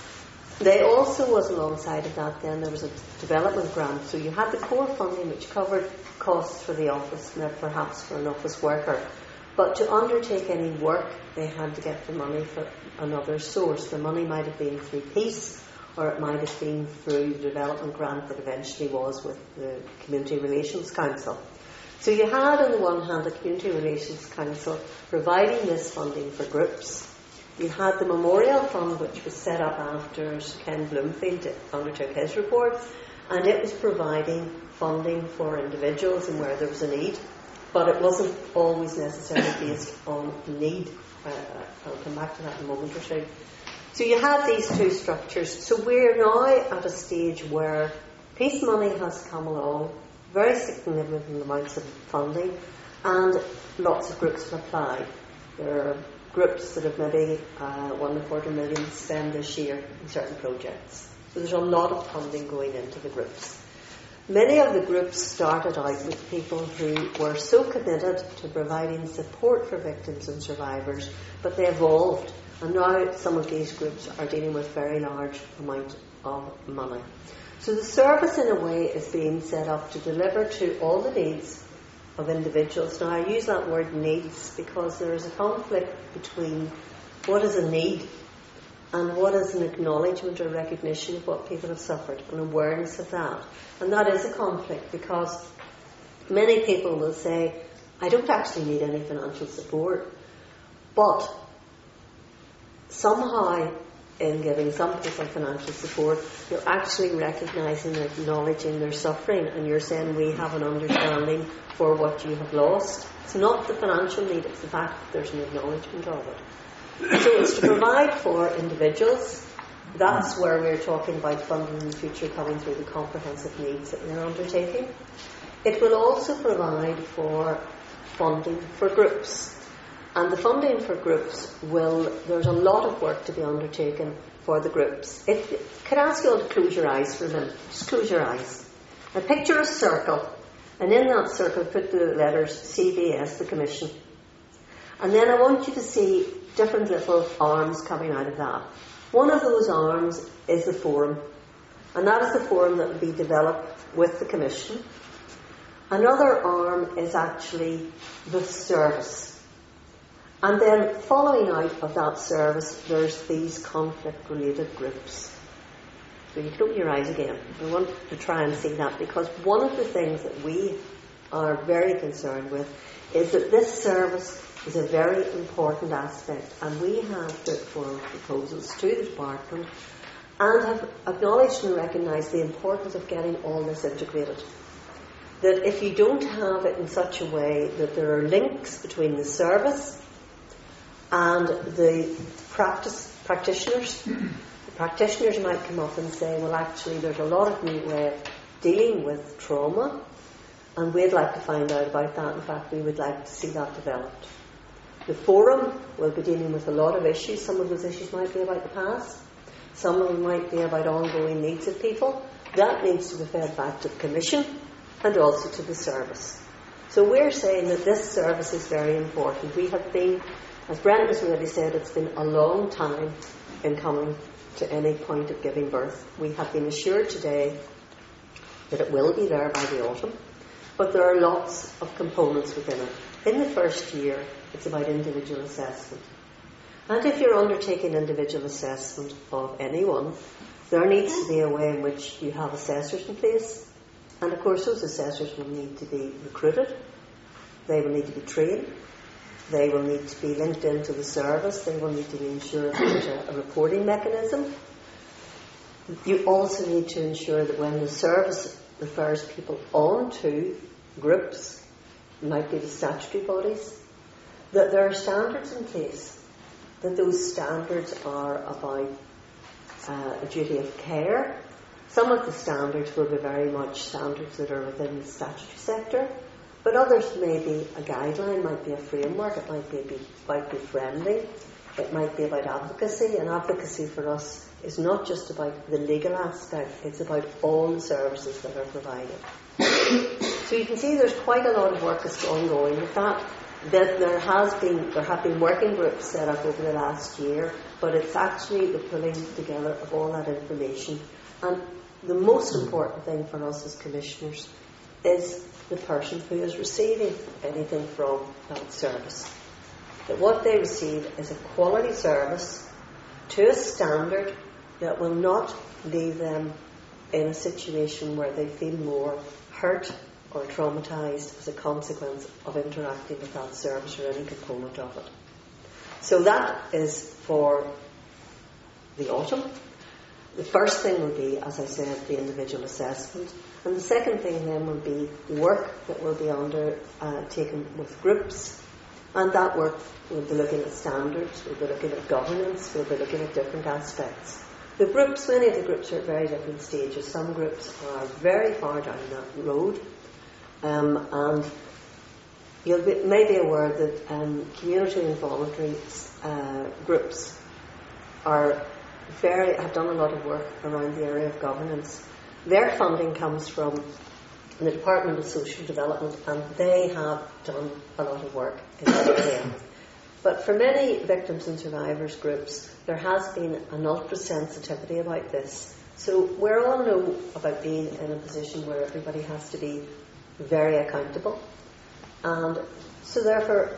They also was alongside of that then, there was a development grant. So you had the core funding which covered costs for the office, perhaps for an office worker. But to undertake any work, they had to get the money from another source. The money might have been through Peace, or it might have been through the development grant that eventually was with the Community Relations Council. So you had on the one hand the Community Relations Council providing this funding for groups. You had the Memorial Fund, which was set up after Sir Ken Bloomfield undertook his report, and it was providing funding for individuals and where there was a need, but it wasn't always necessarily based on need. I'll come back to that in a moment or two. So you had these two structures. So we're now at a stage where peace money has come along, very significant amounts of funding, and lots of groups have applied. There are groups that have maybe $1.25 million to spend this year in certain projects. So there's a lot of funding going into the groups. Many of the groups started out with people who were so committed to providing support for victims and survivors, but they evolved. And now some of these groups are dealing with very large amount of money. So the service in a way is being set up to deliver to all the needs of individuals. Now I use that word needs because there is a conflict between what is a need and what is an acknowledgement or recognition of what people have suffered, an awareness of that. And that is a conflict because many people will say, I don't actually need any financial support, but somehow in giving some people financial support, you're actually recognising and acknowledging their suffering, and you're saying we have an understanding for what you have lost. It's not the financial need, it's the fact that there's an acknowledgement of it. So it's to provide for individuals. That's where we're talking about funding in the future coming through the comprehensive needs that we're undertaking. It will also provide for funding for groups. And the funding for groups there's a lot of work to be undertaken for the groups. Could I ask you all to close your eyes for a minute? Just close your eyes. Now picture a circle, and in that circle put the letters CBS, the Commission. And then I want you to see different little arms coming out of that. One of those arms is the forum, and that is the forum that will be developed with the Commission. Another arm is actually the service. And then following out of that service, there's these conflict-related groups. So you can open your eyes again. I want to try and see that, because one of the things that we are very concerned with is that this service is a very important aspect, and we have put forward proposals to the department and have acknowledged and recognised the importance of getting all this integrated. That if you don't have it in such a way that there are links between the service and the practitioners, the practitioners might come up and say, well, actually there's a lot of new way of dealing with trauma, and we'd like to find out about that. In fact, we would like to see that developed. The forum will be dealing with a lot of issues. Some of those issues might be about the past. Some of them might be about ongoing needs of people. That needs to be fed back to the Commission and also to the service. So we're saying that this service is very important. We have been, as Brendan has already said, it's been a long time in coming to any point of giving birth. We have been assured today that it will be there by the autumn, but there are lots of components within it. In the first year, it's about individual assessment. And if you're undertaking individual assessment of anyone, there needs to be a way in which you have assessors in place. And of course, those assessors will need to be recruited. They will need to be trained. They will need to be linked into the service. They will need to ensure that there's a reporting mechanism. You also need to ensure that when the service refers people on to groups, it might be the statutory bodies, that there are standards in place, that those standards are about a duty of care, Some of the standards will be very much standards that are within the statutory sector, but others may be a guideline, might be a framework, it might be friendly, it might be about advocacy, and advocacy for us is not just about the legal aspect, it's about all the services that are provided. So you can see there's quite a lot of work that's ongoing with that there have been working groups set up over the last year, but it's actually the pulling together of all that information. And the most important thing for us as commissioners is the person who is receiving anything from that service. That what they receive is a quality service to a standard that will not leave them in a situation where they feel more hurt or traumatised as a consequence of interacting with that service or any component of it. So that is for the autumn. The first thing will be, as I said, the individual assessment. And the second thing then will be work that will be undertaken with groups. And that work will be looking at standards, we'll be looking at governance, we'll be looking at different aspects. The groups, many of the groups are at very different stages. Some groups are very far down that road. And you may be aware that community and voluntary groups have done a lot of work around the area of governance. Their funding comes from the Department of Social Development, and they have done a lot of work in that area. But for many victims and survivors groups, there has been an ultra-sensitivity about this. So we all know about being in a position where everybody has to be very accountable. And so therefore,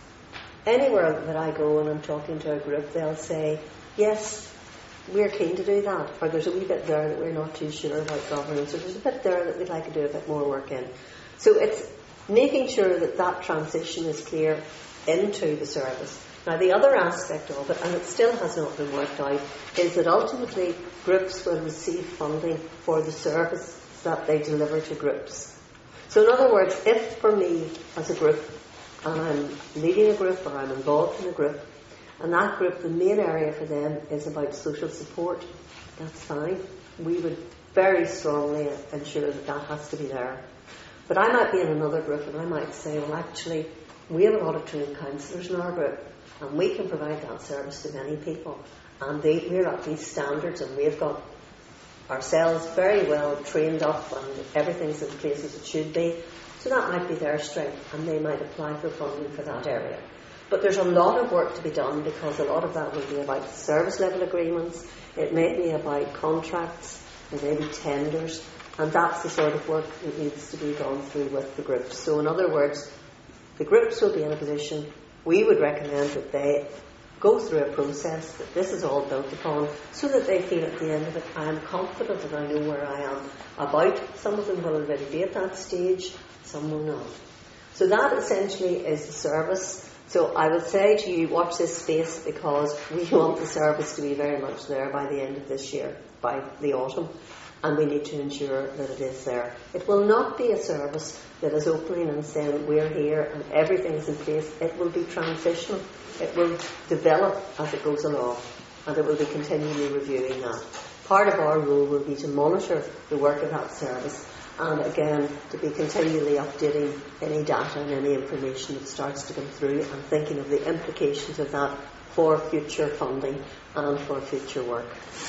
anywhere that I go and I'm talking to a group, they'll say, yes, we're keen to do that, or there's a wee bit there that we're not too sure about governance, or there's a bit there that we'd like to do a bit more work in. So it's making sure that that transition is clear into the service. Now the other aspect of it, and it still has not been worked out, is that ultimately groups will receive funding for the service that they deliver to groups. So in other words, if for me as a group, and I'm leading a group or I'm involved in a group, and that group, the main area for them is about social support, that's fine. We would very strongly ensure that that has to be there. But I might be in another group and I might say, well actually, we have a lot of trained counsellors in our group and we can provide that service to many people. And we're at these standards and we've got ourselves very well trained up and everything's in place as it should be. So that might be their strength and they might apply for funding for that area. But there's a lot of work to be done because a lot of that will be about service level agreements, it may be about contracts, it may be tenders, and that's the sort of work that needs to be gone through with the groups. So in other words, the groups will be in a position, we would recommend that they go through a process that this is all built upon so that they feel at the end of it, I am confident that I know where I am about. Some of them will already be at that stage, some will not. So that essentially is the service. So I would say to you, watch this space because we want the service to be very much there by the end of this year, by the autumn, and we need to ensure that it is there. It will not be a service that is opening and saying we're here and everything's in place. It will be transitional. It will develop as it goes along, and it will be continually reviewing that. Part of our role will be to monitor the work of that service and again to be continually updating any data and any information that starts to come through and thinking of the implications of that for future funding and for future work.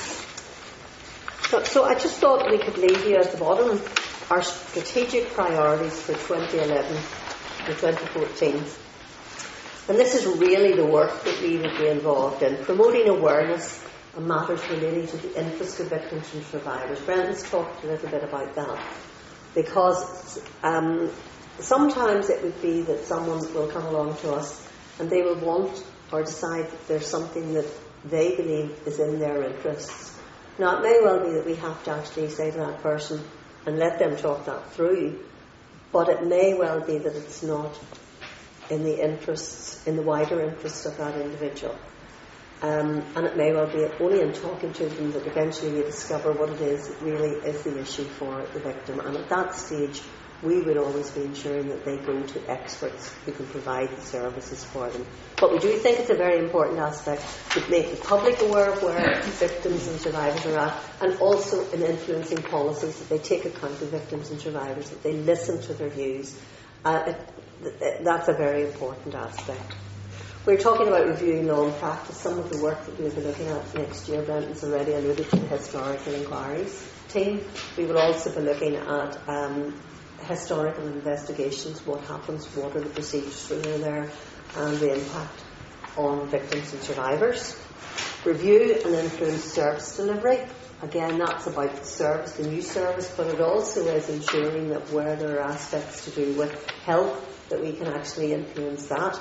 So I just thought we could leave you at the bottom our strategic priorities for 2011 to 2014. And this is really the work that we would be involved in, promoting awareness on matters relating to the interest of victims and survivors. Brendan's talked a little bit about that. Because sometimes it would be that someone will come along to us and they will want or decide that there's something that they believe is in their interests. Now it may well be that we have to actually say to that person and let them talk that through, but it may well be that it's not in the wider interests of that individual. And it may well be only in talking to them that eventually you discover what it is that really is the issue for the victim. And at that stage, we would always be ensuring that they go to experts who can provide the services for them. But we do think it's a very important aspect to make the public aware of where victims and survivors are at, and also in influencing policies, that they take account of victims and survivors, that they listen to their views. That's a very important aspect. We're talking about reviewing law and practice. Some of the work that we'll be looking at next year, Brendan's already alluded to the historical inquiries team. We will also be looking at historical investigations, what happens, what are the procedures that are there, and the impact on victims and survivors. Review and influence service delivery. Again, that's about the service, the new service, but it also is ensuring that where there are aspects to do with health, that we can actually influence that.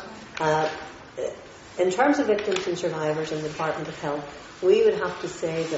In terms of victims and survivors in the Department of Health, we would have to say that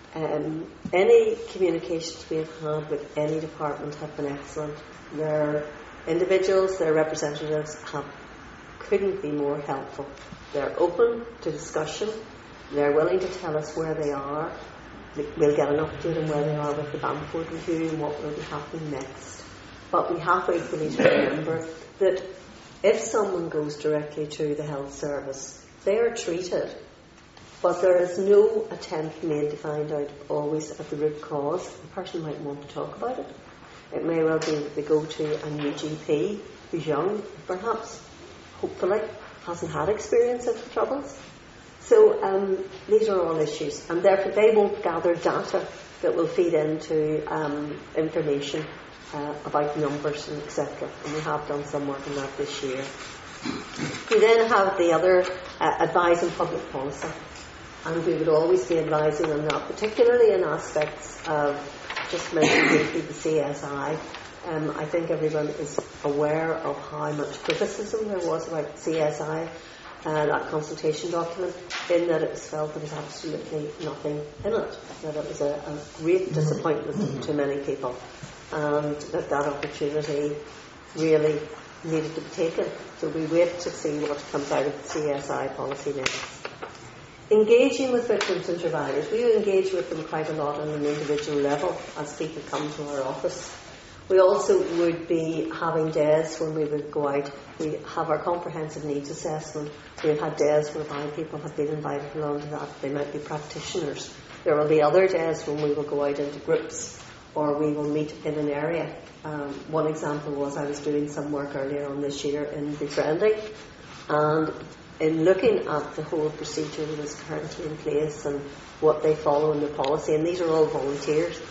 any communications we have had with any department have been excellent. Their individuals, their representatives couldn't be more helpful. They're open to discussion. They're willing to tell us where they are. We'll get an update on where they are with the Bamford review and what will be happening next. But we have equally to remember that if someone goes directly to the health service, they are treated. But there is no attempt made to find out always at the root cause. The person might want to talk about it. It may well be that they go to a new GP who's young, perhaps, hopefully, hasn't had experience of the troubles. So these are all issues, and therefore they won't gather data that will feed into information about numbers and etc. And we have done some work on that this year. We then have the other advising public policy, and we would always be advising on that, particularly in aspects of, just mentioned briefly, the CSI. I think everyone is aware of how much criticism there was about CSI, that consultation document, in that it was felt there was absolutely nothing in it, that it was a great disappointment to many people, and that opportunity really needed to be taken. So we wait to see what comes out of the CSI policy next. Engaging with victims and survivors. We engage with them quite a lot on an individual level as people come to our office. We also would be having days when we would go out. We have our comprehensive needs assessment. We've had days whereby people have been invited along to that. They might be practitioners. There will be other days when we will go out into groups, or we will meet in an area. One example was I was doing some work earlier on this year in befriending, and in looking at the whole procedure that is currently in place and what they follow in the policy, and these are all volunteers.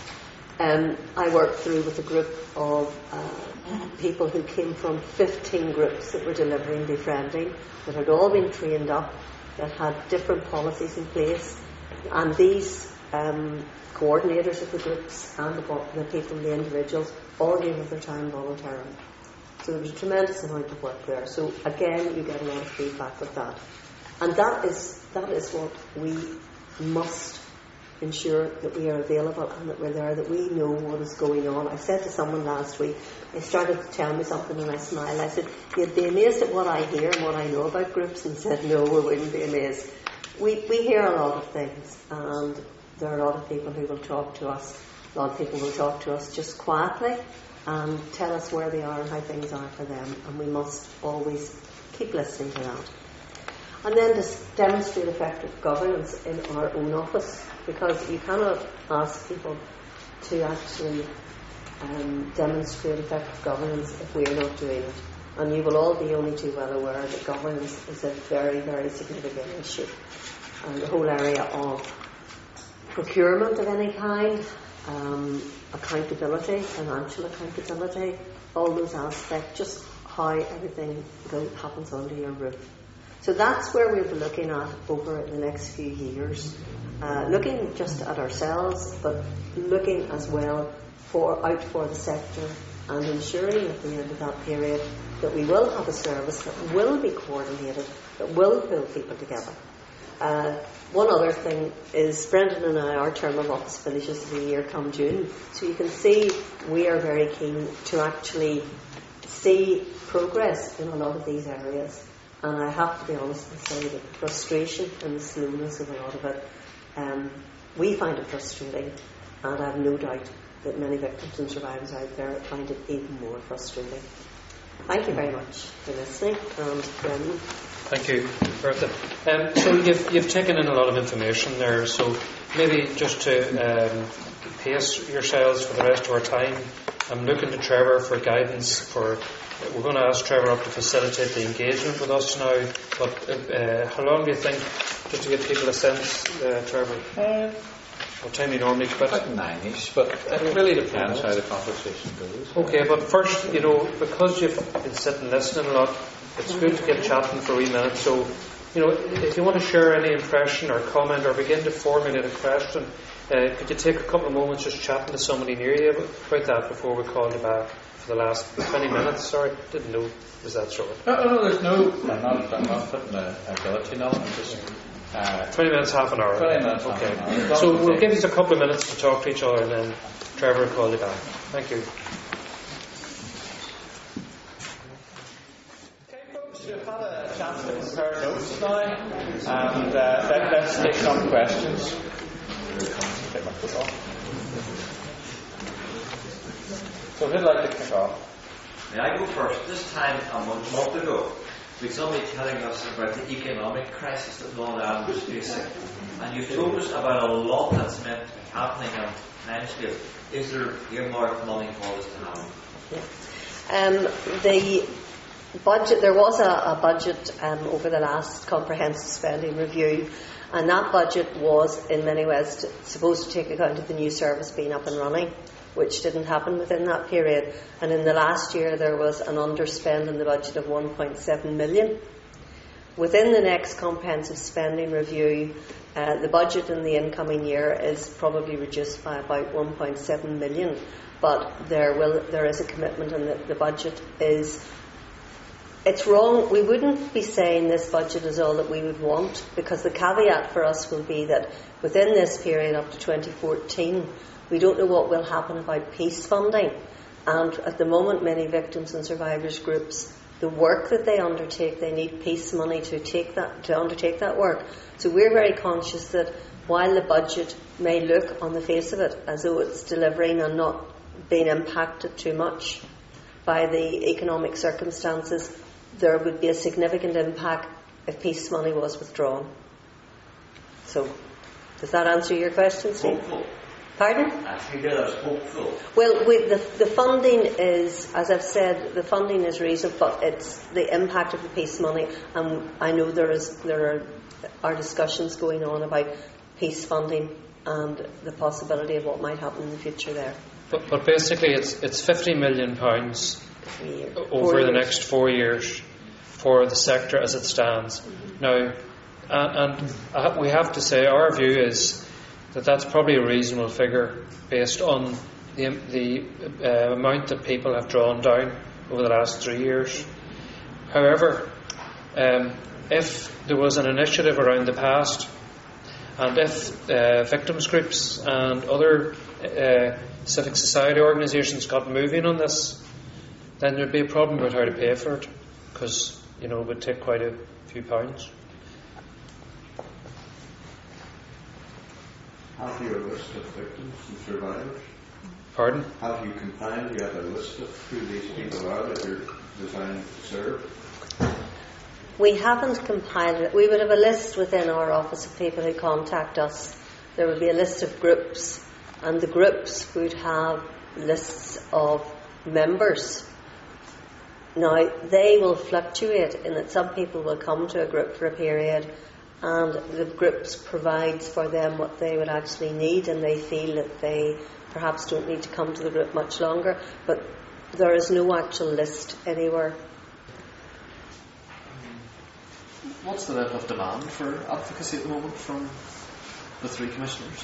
I worked through with a group of people who came from 15 groups that were delivering befriending, that had all been trained up, that had different policies in place, and these coordinators of the groups and the people, the individuals, all gave of their time voluntarily. So there was a tremendous amount of work there. So again, you get a lot of feedback with that. And that is what we must ensure, that we are available and that we're there, that we know what is going on. I said to someone last week, they started to tell me something and I smiled. I said, you'd be amazed at what I hear and what I know about groups, and said, no, we wouldn't be amazed. We hear a lot of things, and there are a lot of people who will talk to us. A lot of people will talk to us just quietly and tell us where they are and how things are for them, and we must always keep listening to that. And then to demonstrate effective governance in our own office, because you cannot ask people to actually demonstrate effective governance if we are not doing it. And you will all be only too well aware that governance is a very, very significant issue. And the whole area of procurement of any kind, accountability, financial accountability, all those aspects, just how everything happens under your roof. So that's where we'll be looking at over the next few years. Looking just at ourselves, but looking as well out for the sector, and ensuring at the end of that period that we will have a service that will be coordinated, that will pull people together. One other thing is, Brendan and I, our term of office finishes the year come June, so you can see we are very keen to actually see progress in a lot of these areas. And I have to be honest and say that the frustration and the slowness of a lot of it, we find it frustrating, and I have no doubt that many victims and survivors out there find it even more frustrating. Thank you very much for listening, and Brendan. Thank you, Bertha. So you've taken in a lot of information there, so maybe just to pace yourselves for the rest of our time, I'm looking to Trevor for guidance. We're going to ask Trevor up to facilitate the engagement with us now, but how long do you think, just to give people a sense, Trevor? What time do you normally quit? About 9ish, but it really depends how the conversation goes. Okay, but first, because you've been sitting listening a lot, it's good to get chatting for a wee minute. So, if you want to share any impression or comment or begin to formulate a question, could you take a couple of moments just chatting to somebody near you about that before we call you back for the last 20 minutes? Sorry, didn't know it was that short. No, there's no. I'm not putting a guillotine on it. I'm just. 20 minutes, half an hour. 20 minutes, okay. Half an hour. So we'll give you a couple of minutes to talk to each other, and then Trevor will call you back. Thank you. Okay, folks, we've had a chance to compare notes now, and let's take some questions. Take my coat off. So who'd like to kick off? May I go first? This time a month ago, we had somebody telling us about the economic crisis that Northern Ireland was facing, and you told us about a lot that's meant to be happening on timescale. Is there earmarked money for this to happen? The budget. There was a budget over the last comprehensive spending review, and that budget was in many ways supposed to take account of the new service being up and running, which didn't happen within that period. And in the last year there was an underspend in the budget of 1.7 million. Within the next comprehensive spending review, the budget in the incoming year is probably reduced by about 1.7 million. But there is a commitment, and the budget is. It's wrong. We wouldn't be saying this budget is all that we would want, because the caveat for us will be that within this period up to 2014, we don't know what will happen about peace funding. And at the moment, many victims and survivors groups, the work that they undertake, they need peace money to undertake that work. So we're very conscious that while the budget may look on the face of it as though it's delivering and not being impacted too much by the economic circumstances, there would be a significant impact if peace money was withdrawn. So, does that answer your question, Steve? Hopeful. Pardon? I think that is hopeful. Well, the funding is, as I've said, the funding is reasonable, but it's the impact of the peace money, and I know there are discussions going on about peace funding and the possibility of what might happen in the future there. But basically, it's £50 million over the next 4 years for the sector as it stands. Mm-hmm. Now, and we have to say our view is that that's probably a reasonable figure based on the amount that people have drawn down over the last 3 years. However, if there was an initiative around the past, and if victims groups and other civic society organisations got moving on this, then there'd be a problem with how to pay for it, because it would take quite a few pounds. Have you a list of victims and survivors? Pardon? Have you compiled yet a list of who these people are that you're designed to serve? We haven't compiled it. We would have a list within our office of people who contact us. There would be a list of groups, and the groups would have lists of members. Now, they will fluctuate in that some people will come to a group for a period, and the groups provides for them what they would actually need, and they feel that they perhaps don't need to come to the group much longer. But there is no actual list anywhere. What's the level of demand for advocacy at the moment from the three commissioners?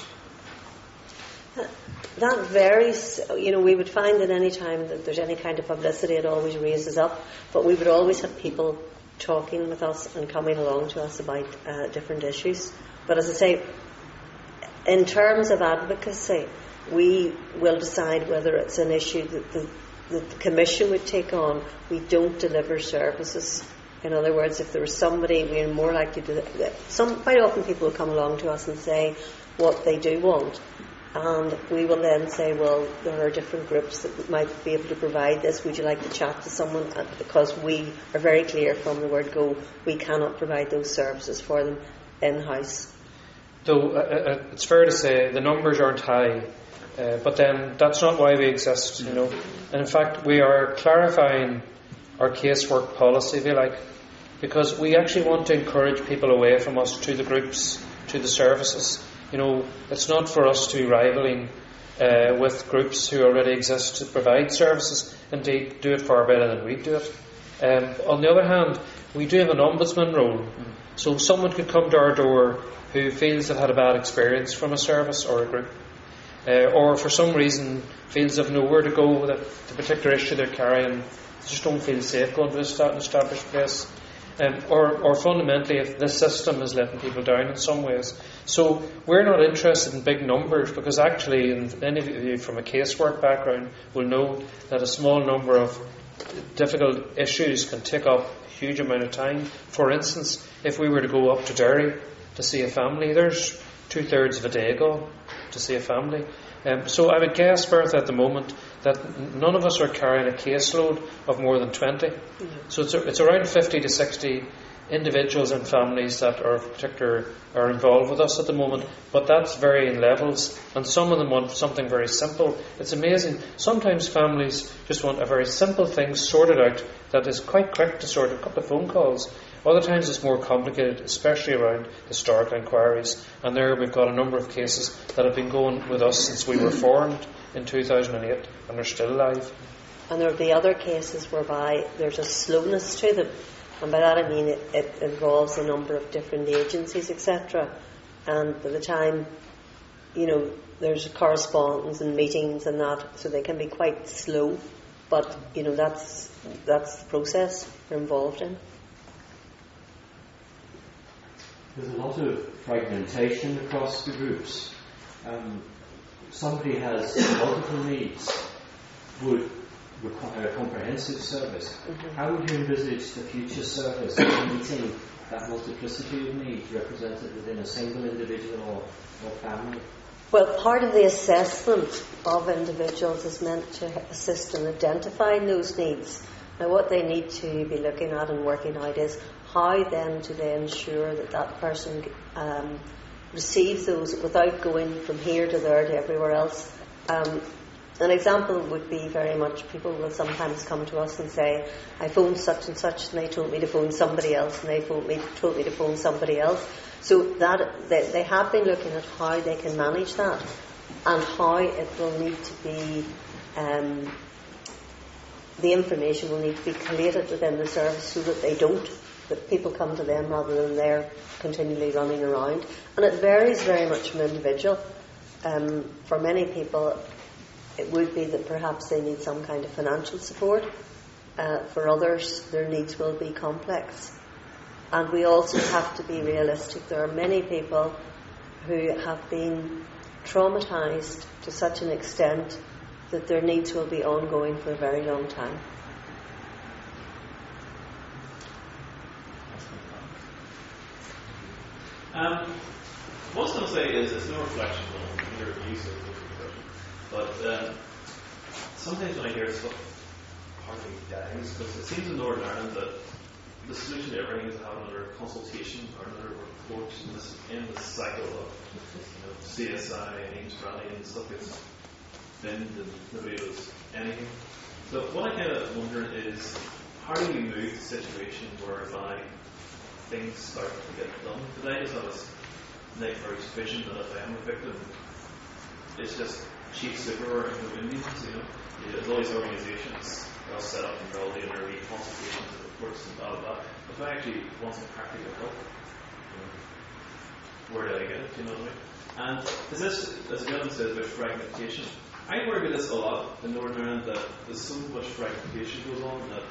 That varies. We would find that any time that there's any kind of publicity, it always raises up. But we would always have people talking with us and coming along to us about different issues. But as I say, in terms of advocacy, we will decide whether it's an issue that the Commission would take on. We don't deliver services. In other words, if there was somebody, we're more likely to. Quite often people will come along to us and say what they do want. And we will then say, well, there are different groups that might be able to provide this. Would you like to chat to someone? Because we are very clear from the word go, we cannot provide those services for them in-house. Though it's fair to say the numbers aren't high, but then that's not why we exist, you know. And in fact, we are clarifying our casework policy, if you like, because we actually want to encourage people away from us to the groups, to the services. You know, it's not for us to be rivaling with groups who already exist to provide services. Indeed, do it far better than we do it. On the other hand, we do have an ombudsman role. So someone could come to our door who feels they've had a bad experience from a service or a group, or for some reason feels they've nowhere to go, that the particular issue they're carrying, they just don't feel safe going to an established place. Or fundamentally, if the system is letting people down in some ways. So we're not interested in big numbers, because actually, and any of you from a casework background will know that a small number of difficult issues can take up a huge amount of time. For instance, if we were to go up to Derry to see a family, there's 2/3 of a day gone to see a family. So I would guess, Bertha, at the moment that none of us are carrying a caseload of more than 20. So it's around 50 to 60 individuals and families that are involved with us at the moment, but that's varying levels, and some of them want something very simple. It's amazing. Sometimes families just want a very simple thing sorted out that is quite quick to sort, a couple of phone calls. Other times it's more complicated, especially around historical inquiries, and there we've got a number of cases that have been going with us since we were formed in 2008 and are still alive. And there will be other cases whereby there's a slowness to them, and by that I mean it involves a number of different agencies, etc. And by the time, you know, there's correspondence and meetings and that, so they can be quite slow. But you know, that's the process we're involved in. There's a lot of fragmentation across the groups. Somebody has multiple needs, would require a comprehensive service. How would you envisage the future service meeting that multiplicity of needs represented within a single individual or family? Well, part of the assessment of individuals is meant to assist in identifying those needs. Now, what they need to be looking at and working out is how then do they ensure that that person receives those without going from here to there to everywhere else. An example would be very much, people will sometimes come to us and say, I phoned such and such and they told me to phone somebody else, and they told me to phone somebody else. So that they have been looking at how they can manage that, and how it will need to be, the information will need to be collated within the service so that that people come to them rather than they're continually running around. And it varies very much from individual. For many people, it would be that perhaps they need some kind of financial support. For others, their needs will be complex. And we also have to be realistic. There are many people who have been traumatised to such an extent that their needs will be ongoing for a very long time. What I was going to say is it's no reflection on your views of the discussion, but sometimes when I hear stuff hardly dies, because it seems in Northern Ireland that the solution to everything is to have another consultation or another report in this cycle of CSI and Ames Rally and stuff gets binned and nobody does anything. So what I kind of wonder is, how do you move the situation whereby things start to get done? Because I just have this nightmare vision that if I am a victim, it's just cheap super and communities, there's all these organisations that are set up and they're all doing their consultations and reports and blah blah blah. If I actually want some practical help, where do I get it? Do you know what I mean? And is this, as the gentleman says, about fragmentation? I worry about this a lot in Northern Ireland, that there's so much fragmentation goes on that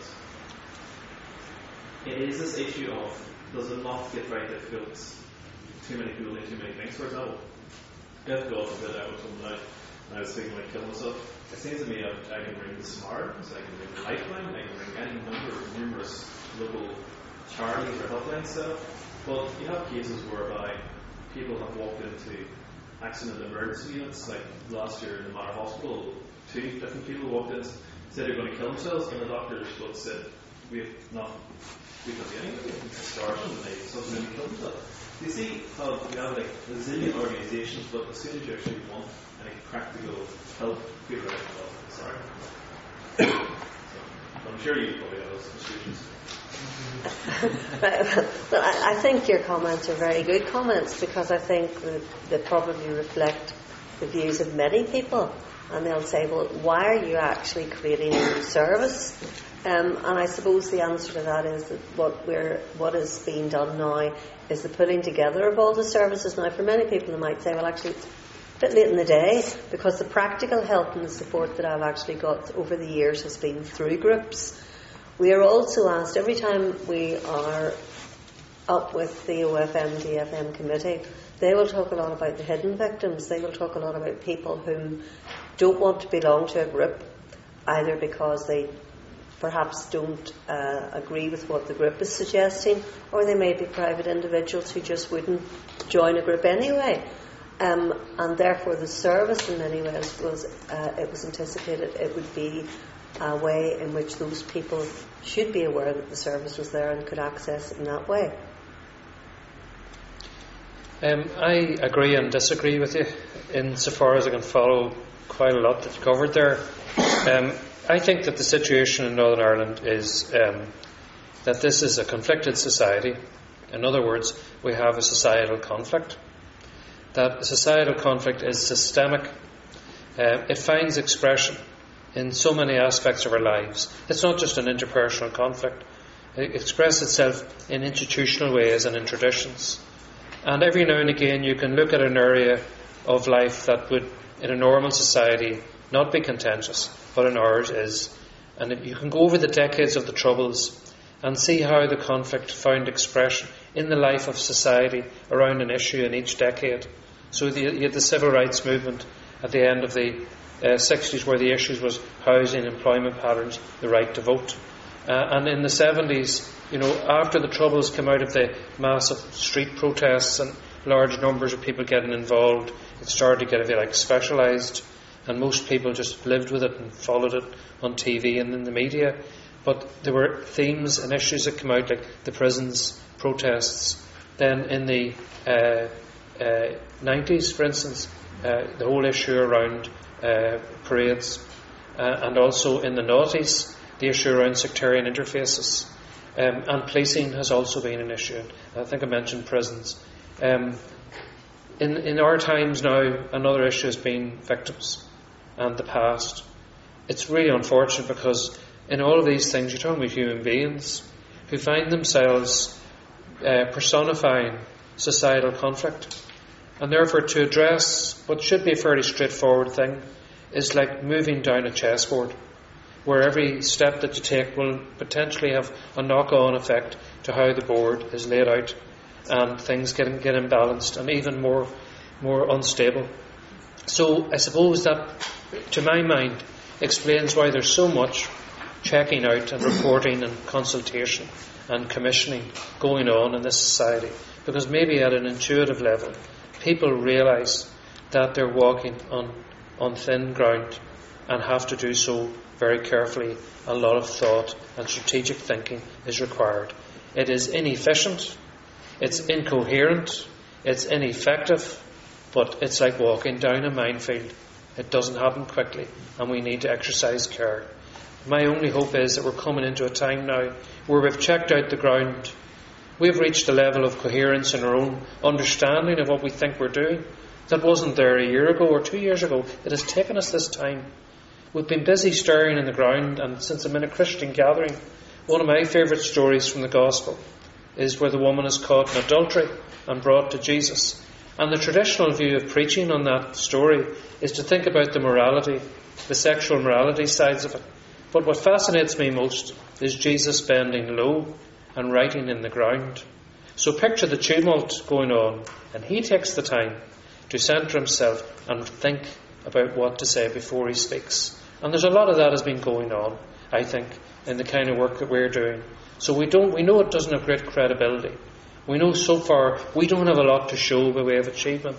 it is this issue of, does it not get very difficult? Too many people doing too many things. For example, if God forbid I was someone out and I was thinking about killing myself, it seems to me I can ring the SMART, I can ring the Lifeline, I can ring any number of numerous local charities or helplines set up. But you have cases whereby people have walked into accident emergency units. Like last year in the Manor Hospital, 2 different people walked in, said they're going to kill themselves, and the doctors said, we can't do anything, we can discharge them, and they subsequently kill themselves. You see how we have like a zillion organisations, but as soon as you actually want any practical help, people are like, sorry. So I'm sure you probably have those institutions. Well, I think your comments are very good comments, because I think that they probably reflect the views of many people, and they'll say, well, why are you actually creating a new service? And I suppose the answer to that is that what is being done now is the putting together of all the services. Now, for many people, they might say, well, actually, it's a bit late in the day, because the practical help and the support that I've actually got over the years has been through groups. We are also asked, every time we are up with the OFM, DFM committee, they will talk a lot about the hidden victims. They will talk a lot about people who don't want to belong to a group, either because they perhaps don't agree with what the group is suggesting, or they may be private individuals who just wouldn't join a group anyway. And therefore the service in many ways was anticipated it would be a way in which those people should be aware that the service was there and could access it in that way. I agree and disagree with you insofar as I can follow quite a lot that you covered there. I think that the situation in Northern Ireland is that this is a conflicted society. In other words, we have a societal conflict. That societal conflict is systemic. It finds expression in so many aspects of our lives. It's not just an interpersonal conflict. It expresses itself in institutional ways and in traditions. And every now and again you can look at an area of life that would, in a normal society, not be contentious, but in ours is. And you can go over the decades of the Troubles and see how the conflict found expression in the life of society around an issue in each decade. So you had the civil rights movement at the end of the 60s, where the issues was housing, employment patterns, the right to vote. And in the 70s, after the Troubles came out of the massive street protests and large numbers of people getting involved, it started to get a bit like specialised, and most people just lived with it and followed it on TV and in the media. But there were themes and issues that came out, like the prisons, protests. Then in the 90s, for instance, the whole issue around parades, and also in the noughties, the issue around sectarian interfaces, and policing has also been an issue. I think I mentioned prisons. In our times now, another issue has been victims and the past. It's really unfortunate, because in all of these things you're talking about human beings who find themselves personifying societal conflict, and therefore to address what should be a fairly straightforward thing is like moving down a chessboard, where every step that you take will potentially have a knock-on effect to how the board is laid out, and things get imbalanced and even more unstable. So I suppose that, to my mind, explains why there's so much checking out and reporting and consultation and commissioning going on in this society, because maybe at an intuitive level people realise that they're walking on thin ground and have to do so very carefully. A lot of thought and strategic thinking is required. It is inefficient, it's incoherent, it's ineffective, but it's like walking down a minefield. It doesn't happen quickly, and we need to exercise care. My only hope is that we're coming into a time now where we've checked out the ground. We've reached a level of coherence in our own understanding of what we think we're doing that wasn't there a year ago or 2 years ago. It has taken us this time. We've been busy stirring in the ground, and since I'm in a Christian gathering, one of my favourite stories from the Gospel is where the woman is caught in adultery and brought to Jesus. And the traditional view of preaching on that story is to think about the morality, the sexual morality sides of it. But what fascinates me most is Jesus bending low and writing in the ground. So picture the tumult going on, and he takes the time to centre himself and think about what to say before he speaks. And there's a lot of that has been going on, I think, in the kind of work that we're doing. So we know it doesn't have great credibility. We know so far we don't have a lot to show by way of achievement.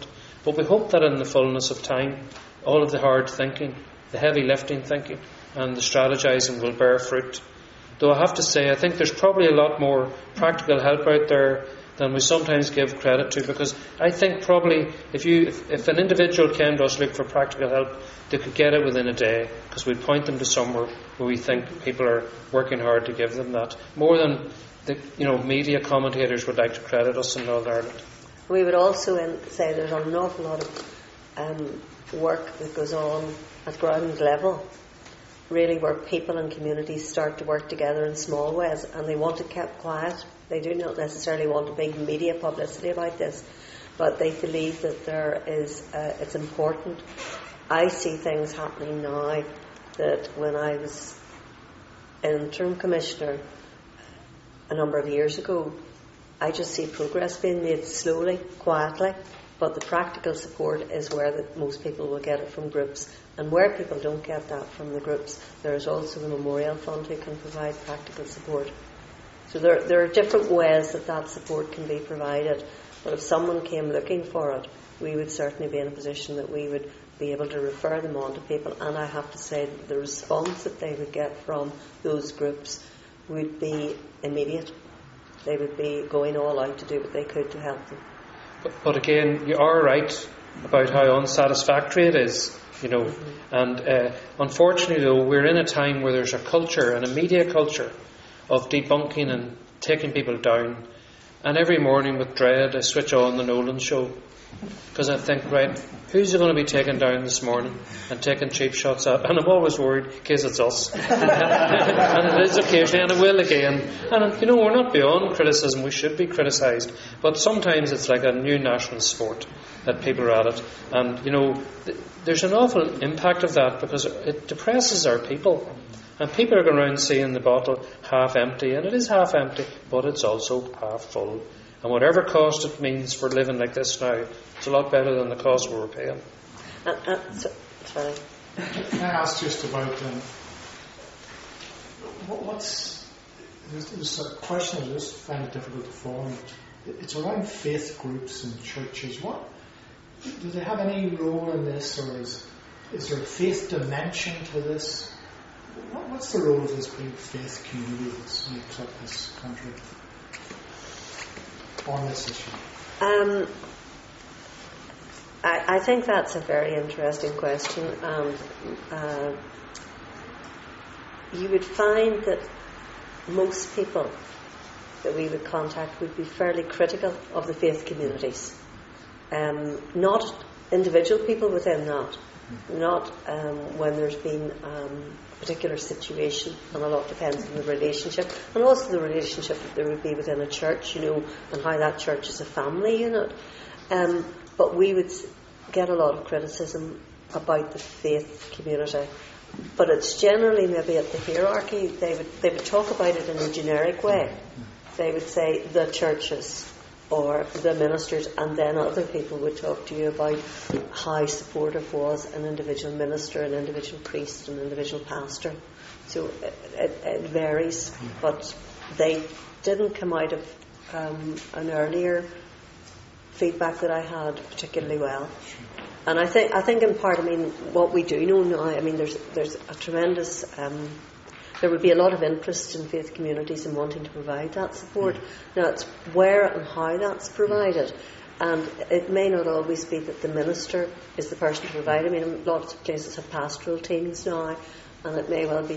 But we hope that in the fullness of time, all of the hard thinking, the heavy lifting thinking, and the strategising will bear fruit. Though I have to say, I think there's probably a lot more practical help out there than we sometimes give credit to, because I think probably if an individual came to us looking for practical help, they could get it within a day, because we point them to somewhere where we think people are working hard to give them that, more than the media commentators would like to credit us in Northern Ireland. We would also say there's an awful lot of work that goes on at ground level, really, where people and communities start to work together in small ways, and they want it kept quiet. They do not necessarily want a big media publicity about this, but they believe that it's important. I see things happening now that when I was interim commissioner a number of years ago, I just see progress being made slowly, quietly, but the practical support is where most people will get it from groups. And where people don't get that from the groups, there is also the Memorial Fund who can provide practical support. So there are different ways that support can be provided. But if someone came looking for it, we would certainly be in a position that we would be able to refer them on to people. And I have to say that the response that they would get from those groups would be immediate. They would be going all out to do what they could to help them. But again, you are right about how unsatisfactory it is, And unfortunately, though, we're in a time where there's a culture, and a media culture, of debunking and taking people down. And every morning with dread, I switch on the Nolan show, because I think, right, who's going to be taken down this morning and taking cheap shots at? And I'm always worried in case it's us. And it is occasionally, and it will again. And we're not beyond criticism. We should be criticised. But sometimes it's like a new national sport that people are at it. And there's an awful impact of that, because it depresses our people. And people are going around seeing the bottle half empty, and it is half empty, but it's also half full. And whatever cost it means for living like this now, it's a lot better than the cost we were paying. Sorry. Can I ask just about there's a question I just find it difficult to form. It's around faith groups and churches. Do they have any role in this, or is there a faith dimension to this? What's the role of this big faith community that makes up this country on this issue? I think that's a very interesting question, and you would find that most people that we would contact would be fairly critical of the faith communities. Not individual people within that, not when there's been a particular situation, and a lot depends on the relationship, and also the relationship that there would be within a church, and how that church is a family unit. But we would get a lot of criticism about the faith community. But it's generally maybe at the hierarchy. They would talk about it in a generic way. They would say the churches or the ministers, and then other people would talk to you about how supportive was an individual minister, an individual priest, an individual pastor. So it varies, but they didn't come out of an earlier feedback that I had particularly well. And I think in part, what we do know now, there's a tremendous there would be a lot of interest in faith communities in wanting to provide that support. Now, it's where and how that's provided, and it may not always be that the minister is the person to provide. Lots of places have pastoral teams now, and it may well be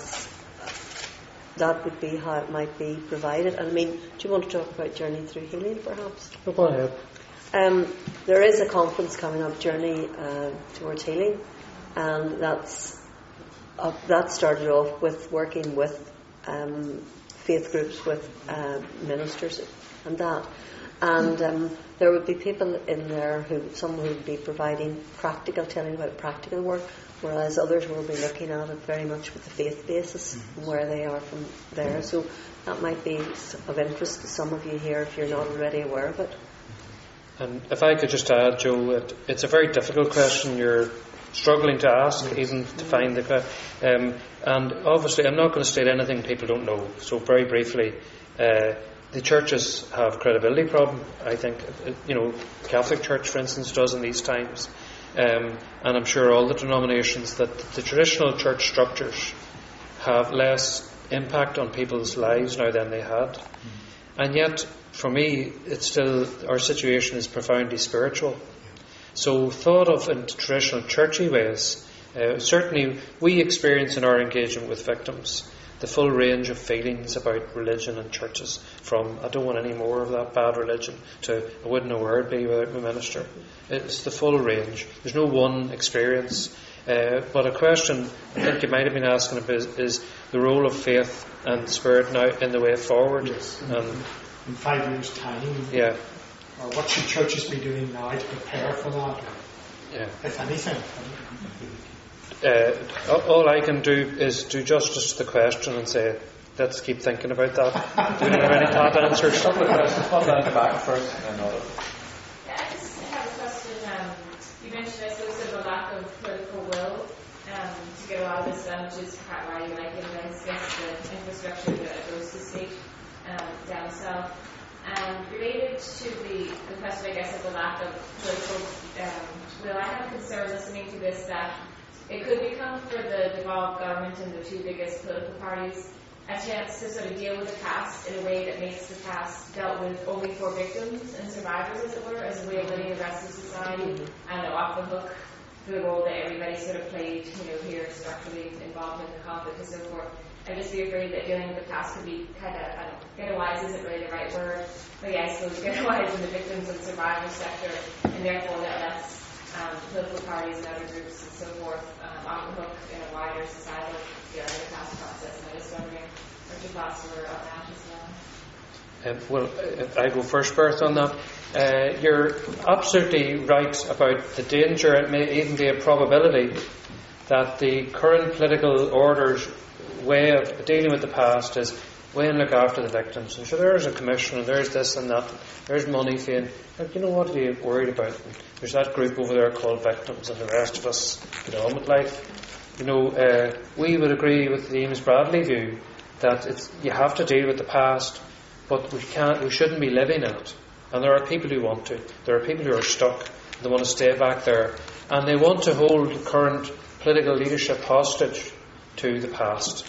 that would be how it might be provided. And do you want to talk about Journey Through Healing, perhaps? Go ahead. There is a conference coming up, Journey Towards Healing, and that started off with working with faith groups, with ministers and that. And there would be people in there some would be providing telling about practical work, whereas others will be looking at it very much with the faith basis and where they are from there. So that might be of interest to some of you here if you're not already aware of it. And if I could just add, Joe, it's a very difficult question you're struggling to ask, even to find the question. And obviously, I'm not going to state anything people don't know. So very briefly, the churches have credibility problem. I think, Catholic Church, for instance, does in these times. And I'm sure all the denominations, that the traditional church structures have less impact on people's lives now than they had. And yet, for me, it's still, our situation is profoundly spiritual. So thought of in traditional churchy ways, certainly we experience in our engagement with victims the full range of feelings about religion and churches, from I don't want any more of that bad religion to I wouldn't know where I'd be without my minister. It's the full range. There's no one experience. But a question I think you might have been asking is the role of faith and spirit now in the way forward. Yes. In 5 years' time. Yeah. Or what should churches be doing now to prepare for that? Yeah. If anything. All I can do is do justice to the question and say, let's keep thinking about that. Do we have any pat answers? Couple of questions. One down at the back first, and then another. Yeah, I just have a question. You mentioned, I suppose, sort of a lack of political will to get a lot of this done, which is why you like it, I guess, the infrastructure that goes to state down south. Related to the question, I guess, of the lack of political will, I have a concern listening to this that it could become, for the devolved government and the two biggest political parties, a chance to sort of deal with the past in a way that makes the past dealt with only for victims and survivors, as it were, as a way of letting the rest of society, off the hook for the role that everybody sort of played, here structurally involved in the conflict and so forth. I'd just be afraid that dealing with the past could be kind of, ghettoized isn't really the right word, but yeah, I suppose ghettoized in the victims and survivors sector, and therefore that lets political parties and other groups and so forth off the hook in a wider societal dealing with the past process. And I was wondering what your thoughts were on that as well. Well, I go first, Bertha, on that. You're absolutely right about the danger. It may even be a probability that the current political order's way of dealing with the past is way and look after the victims. And sure, there's a commission, and there's this and that, and there's money for what are you worried about? And there's that group over there called victims, and the rest of us get on with life. We would agree with the Eames Bradley view that you have to deal with the past, but we shouldn't be living in it. And there are people who want to. There are people who are stuck. They want to stay back there, and they want to hold the current political leadership hostage to the past.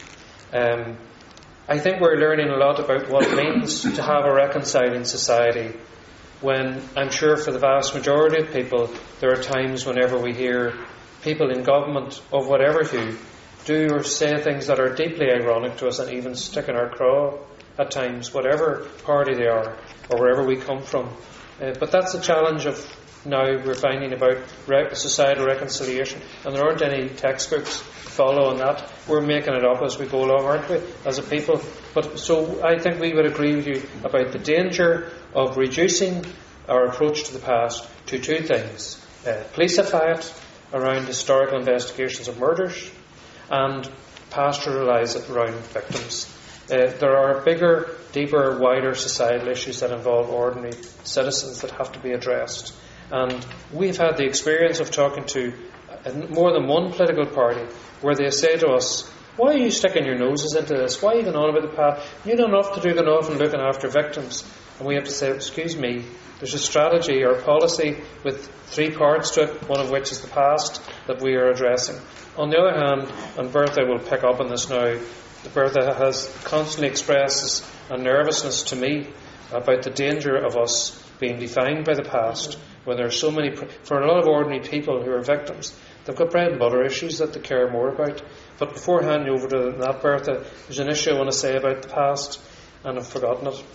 I think we're learning a lot about what it means to have a reconciling society, when I'm sure for the vast majority of people there are times whenever we hear people in government of whatever hue do or say things that are deeply ironic to us and even stick in our craw at times, whatever party they are or wherever we come from. But that's the challenge of now we're finding about societal reconciliation, and there aren't any textbooks to follow on that. We're making it up as we go along, aren't we, as a people? But so I think we would agree with you about the danger of reducing our approach to the past to two things: policify it around historical investigations of murders, and pastoralise it around victims. There are bigger, deeper, wider societal issues that involve ordinary citizens that have to be addressed. And we've had the experience of talking to more than one political party where they say to us, why are you sticking your noses into this? Why are you going on about the past? You don't have to do enough in looking after victims. And we have to say, excuse me, there's a strategy or policy with three parts to it, one of which is the past, that we are addressing. On the other hand, and Bertha will pick up on this now, Bertha has constantly expressed a nervousness to me about the danger of us being defined by the past, when there are so many, for a lot of ordinary people who are victims, they've got bread and butter issues that they care more about. But before handing over to that, Bertha, there's an issue I want to say about the past, and I've forgotten it.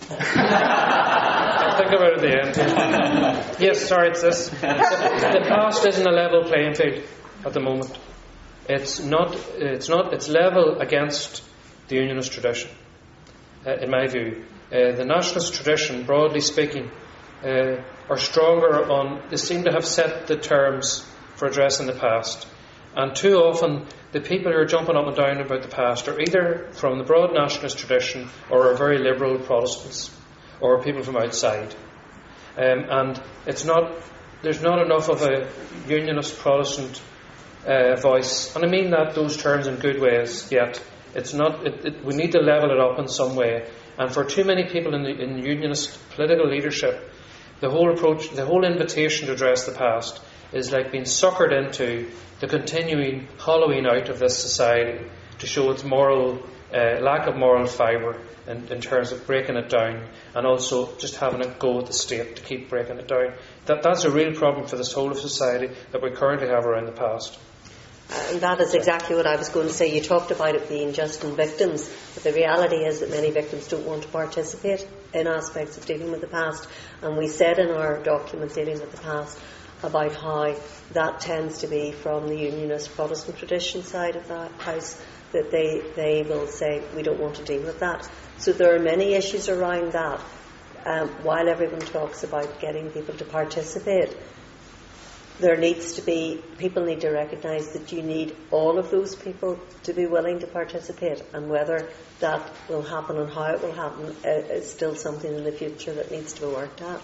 I'll think about it at the end. Yes, sorry, it's this. The past isn't a level playing field at the moment. It's level against the Unionist tradition, in my view. The nationalist tradition, broadly speaking, are stronger they seem to have set the terms for addressing the past. And too often, the people who are jumping up and down about the past are either from the broad nationalist tradition or are very liberal Protestants or people from outside. And there's not enough of a Unionist Protestant voice. And I mean those terms in good ways, yet it's not. We need to level it up in some way. And for too many people in unionist political leadership, the whole approach, the whole invitation to address the past is like being suckered into the continuing hollowing out of this society to show its moral lack of moral fibre in terms of breaking it down, and also just having a go at the state to keep breaking it down. That's a real problem for this whole of society that we currently have around the past. And that is exactly what I was going to say. You talked about it being just in victims, but the reality is that many victims don't want to participate in aspects of dealing with the past. And we said in our document dealing with the past about how that tends to be from the unionist Protestant tradition side of the house, that they will say, we don't want to deal with that. So there are many issues around that. While everyone talks about getting people to participate, there needs to be, people need to recognise that you need all of those people to be willing to participate, and whether that will happen and how it will happen is still something in the future that needs to be worked at.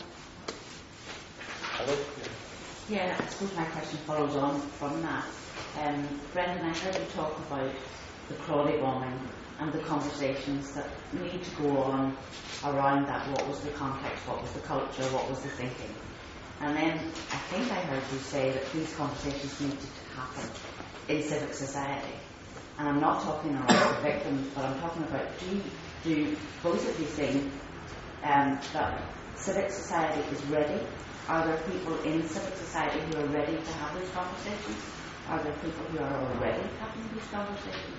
Yeah, I suppose my question follows on from that. Brendan, I heard you talk about the Crawley bombing and the conversations that need to go on around that. What was the context, what was the culture, what was the thinking? And then I think I heard you say that these conversations needed to happen in civic society. And I'm not talking around the victims, but I'm talking about, do both of you think that civic society is ready? Are there people in civic society who are ready to have those conversations? Are there people who are already having these conversations?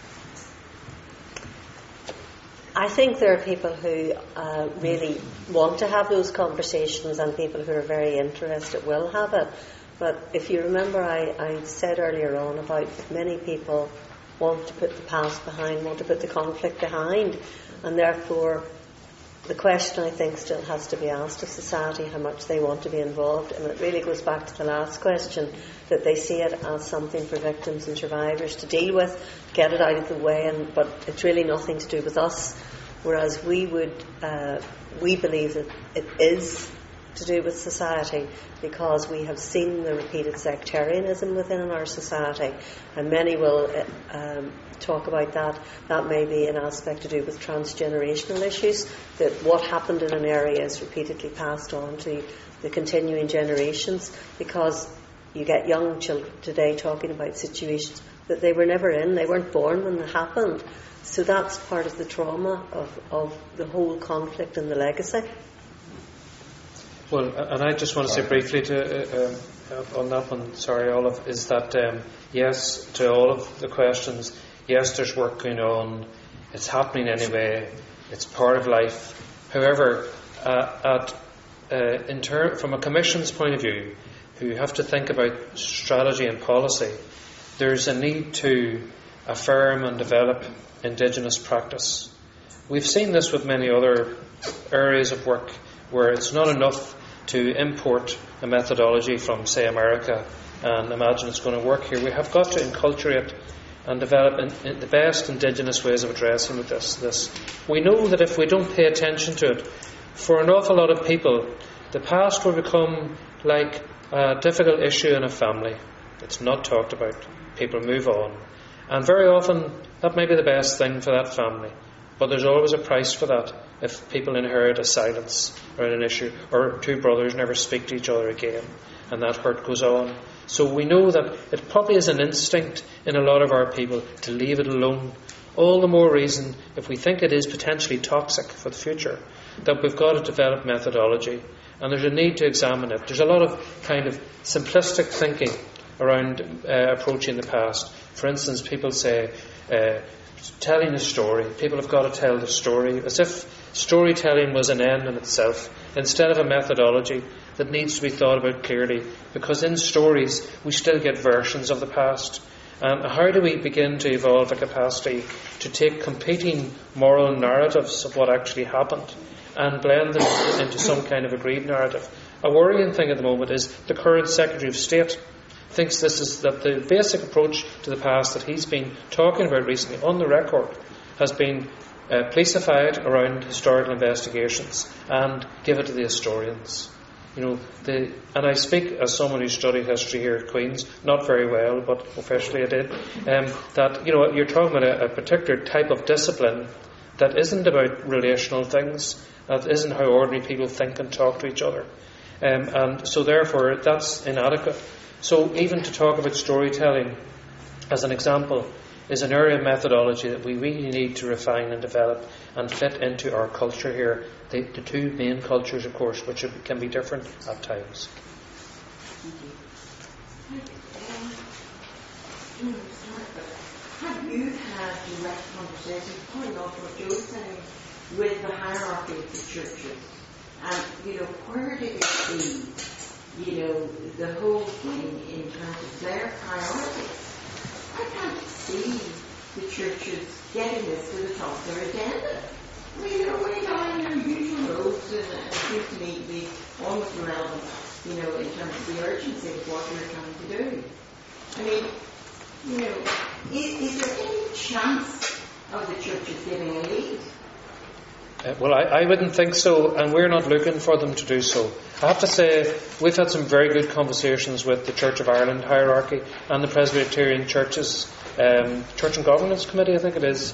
I think there are people who really want to have those conversations, and people who are very interested will have it. But if you remember, I said earlier on about many people want to put the past behind, want to put the conflict behind, and therefore the question, I think, still has to be asked of society, how much they want to be involved. And it really goes back to the last question, that they see it as something for victims and survivors to deal with, get it out of the way, but it's really nothing to do with us. Whereas we believe that it is to do with society, because we have seen the repeated sectarianism within our society, and many will talk about that. That may be an aspect to do with transgenerational issues, that what happened in an area is repeatedly passed on to the continuing generations, because you get young children today talking about situations that they were never in, they weren't born when it happened. So that's part of the trauma of the whole conflict and the legacy. Well, and I just want to say briefly on that one, sorry, Olive, is that yes, to all of the questions, yes, there's work going on, it's happening anyway, it's part of life. However, from a Commission's point of view, who have to think about strategy and policy, there's a need to affirm and develop Indigenous practice. We've seen this with many other areas of work, where it's not enough to import a methodology from, say, America and imagine it's going to work here. We have got to inculturate and develop the best Indigenous ways of addressing with this. We know that if we don't pay attention to it, for an awful lot of people, the past will become like a difficult issue in a family. It's not talked about. People move on. And very often, that may be the best thing for that family. But there's always a price for that if people inherit a silence around an issue, or two brothers never speak to each other again, and that hurt goes on. So we know that it probably is an instinct in a lot of our people to leave it alone. All the more reason, if we think it is potentially toxic for the future, that we've got to develop methodology, and there's a need to examine it. There's a lot of kind of simplistic thinking around approaching the past. For instance, people say, telling a story. People have got to tell the story as if storytelling was an end in itself, instead of a methodology that needs to be thought about clearly, because in stories we still get versions of the past. And how do we begin to evolve a capacity to take competing moral narratives of what actually happened and blend them into some kind of agreed narrative? A worrying thing at the moment is the current Secretary of State thinks that the basic approach to the past that he's been talking about recently on the record has been policified around historical investigations and give it to the historians. And I speak as someone who studied history here at Queen's, not very well, but officially I did. That you're talking about a particular type of discipline that isn't about relational things, that isn't how ordinary people think and talk to each other. And so therefore that's inadequate. So even to talk about storytelling as an example is an area of methodology that we really need to refine and develop and fit into our culture here. The two main cultures, of course, which can be different at times. Have you had direct conversations, following off what Joe's saying, with the hierarchy of the churches? And, where do they see, the whole thing in terms of their priorities? I can't see the churches getting this to the top of their agenda. I mean, they're way down in their usual roads, and it seems to me to be almost irrelevant, in terms of the urgency of what you're trying to do. I mean, is there any chance of the churches giving a lead? Well, I wouldn't think so, and we're not looking for them to do so. I have to say, we've had some very good conversations with the Church of Ireland hierarchy and the Presbyterian churches, Church and Governance Committee, I think it is.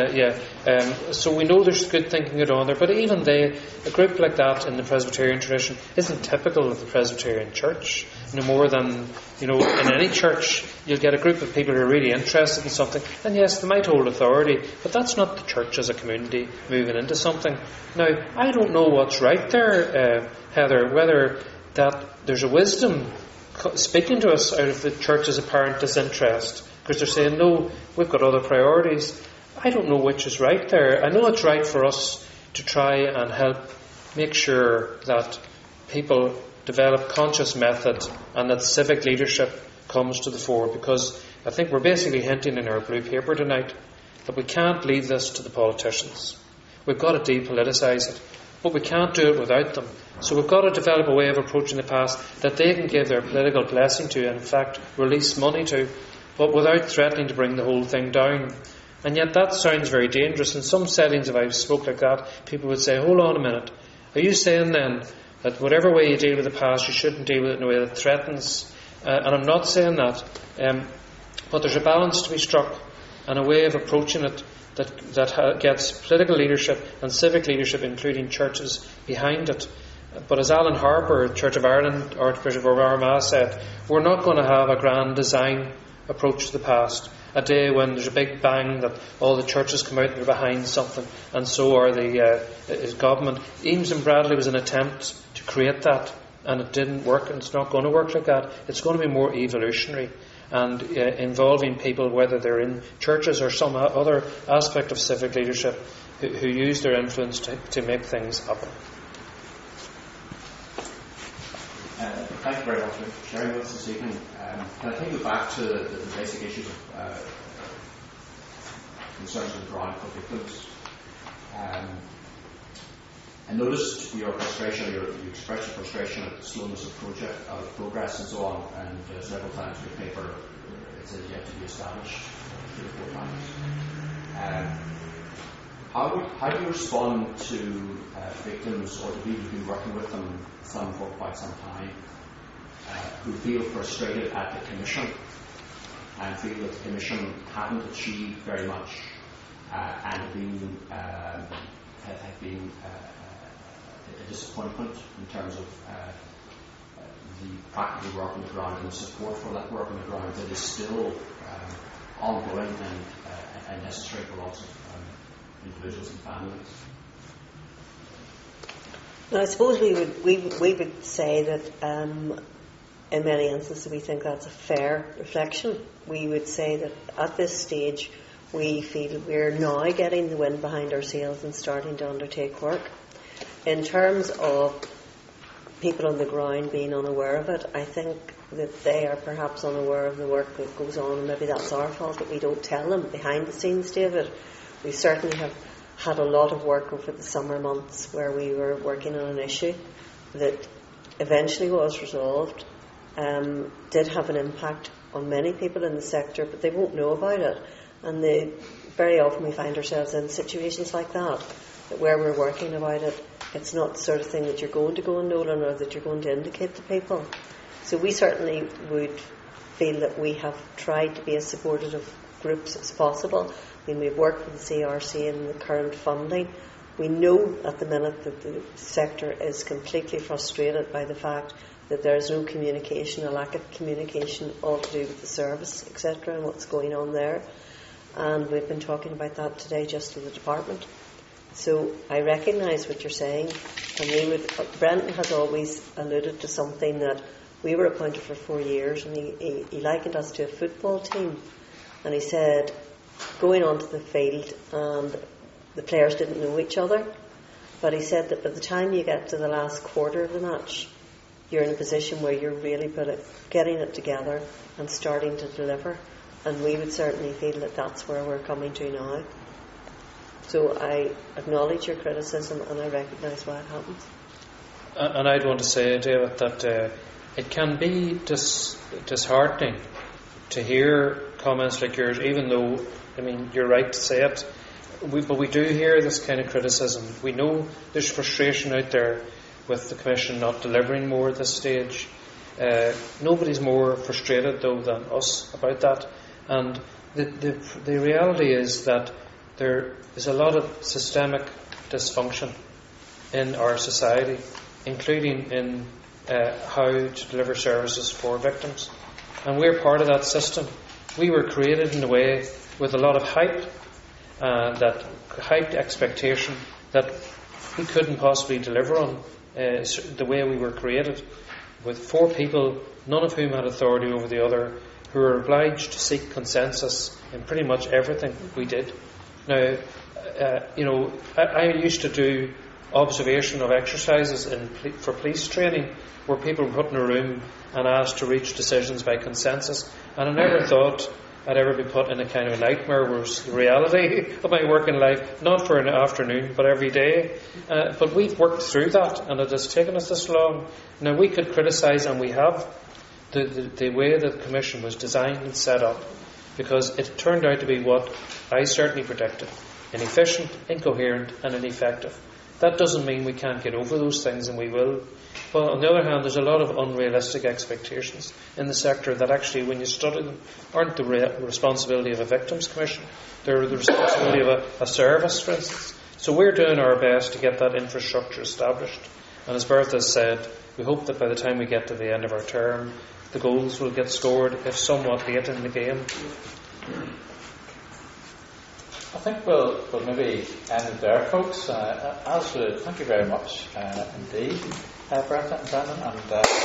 So we know there's good thinking going on there, but even a group like that in the Presbyterian tradition isn't typical of the Presbyterian Church. No more than, in any church, you'll get a group of people who are really interested in something, and yes, they might hold authority, but that's not the church as a community moving into something. Now, I don't know what's right there, Heather, whether that there's a wisdom speaking to us out of the church's apparent disinterest, because they're saying, no, we've got other priorities. I don't know which is right there. I know it's right for us to try and help make sure that people develop conscious method and that civic leadership comes to the fore, because I think we're basically hinting in our blue paper tonight that we can't leave this to the politicians. We've got to depoliticise it, but we can't do it without them. So we've got to develop a way of approaching the past that they can give their political blessing to and in fact release money to, but without threatening to bring the whole thing down. And yet that sounds very dangerous. In some settings, if I spoke like that, people would say, hold on a minute, are you saying then that whatever way you deal with the past, you shouldn't deal with it in a way that threatens? And I'm not saying that, but there's a balance to be struck and a way of approaching it that gets political leadership and civic leadership, including churches, behind it. But as Alan Harper, Church of Ireland Archbishop of Armagh, said, we're not going to have a grand design approach to the past, a day when there's a big bang that all the churches come out and they're behind something, and so are the government. Eames and Bradley was an attempt to create that, and it didn't work, and it's not going to work like that. It's going to be more evolutionary and involving people, whether they're in churches or some other aspect of civic leadership, who use their influence to make things happen. Thank you very much for sharing with us this evening. Can I take you back to the basic issues of concerns on the ground for victims? I noticed your frustration, you expressed your frustration at the slowness of progress and so on, and several times in your paper it says yet to be established 3 or 4 times. How do you respond to victims or the people who've been working with them for quite some time, who feel frustrated at the Commission and feel that the Commission haven't achieved very much and have been a disappointment in terms of the practical work on the ground and the support for that work on the ground that is still ongoing and necessary for lots of individuals and families? Now, I suppose we would say that in many instances we think that's a fair reflection. We would say that at this stage we feel we're now getting the wind behind our sails and starting to undertake work. In terms of people on the ground being unaware of it, I think that they are perhaps unaware of the work that goes on, and maybe that's our fault that we don't tell them behind the scenes, David. We certainly have had a lot of work over the summer months where we were working on an issue that eventually was resolved, did have an impact on many people in the sector, but they won't know about it. And very often we find ourselves in situations like that where we're working about it, it's not the sort of thing that you're going to go and Nolan or that you're going to indicate to people. So we certainly would feel that we have tried to be as supportive groups as possible. I mean, we've worked with the CRC in the current funding. We know at the minute that the sector is completely frustrated by the fact that there is no communication, a lack of communication, all to do with the service, etc., and what's going on there. And we've been talking about that today just to the department. So I recognise what you're saying, and Brendan has always alluded to something that we were appointed for 4 years, and he likened us to a football team, and he said going onto the field and the players didn't know each other, but he said that by the time you get to the last quarter of the match, you're in a position where you're really getting it together and starting to deliver, and we would certainly feel that that's where we're coming to now. So I acknowledge your criticism and I recognise why it happens. And I'd want to say, David, that it can be disheartening to hear comments like yours, even though, I mean, you're right to say it, but we do hear this kind of criticism. We know there's frustration out there with the Commission not delivering more at this stage. Nobody's more frustrated, though, than us about that. And the reality is that there is a lot of systemic dysfunction in our society, including in how to deliver services for victims. And we're part of that system. We were created in a way with a lot of hype, that hyped expectation that we couldn't possibly deliver on the way we were created, with 4 people, none of whom had authority over the other, who were obliged to seek consensus in pretty much everything we did. Now, I used to do observation of exercises for police training, where people were put in a room and asked to reach decisions by consensus, and I never thought I'd ever be put in a kind of a nightmare where it was the reality of my working life, not for an afternoon, but every day. But we've worked through that, and it has taken us this long. Now, we could criticise, and we have, the way that the Commission was designed and set up, because it turned out to be what I certainly predicted: inefficient, incoherent and ineffective. That doesn't mean we can't get over those things, and we will. But on the other hand, there's a lot of unrealistic expectations in the sector that actually, when you study them, aren't the responsibility of a victims commission. They're the responsibility of a service, for instance. So we're doing our best to get that infrastructure established. And as Bertha said, we hope that by the time we get to the end of our term, the goals will get scored, if somewhat late in the game. I think we'll maybe end it there, folks. Alistair, thank you very much indeed, Bertha and Brendan. And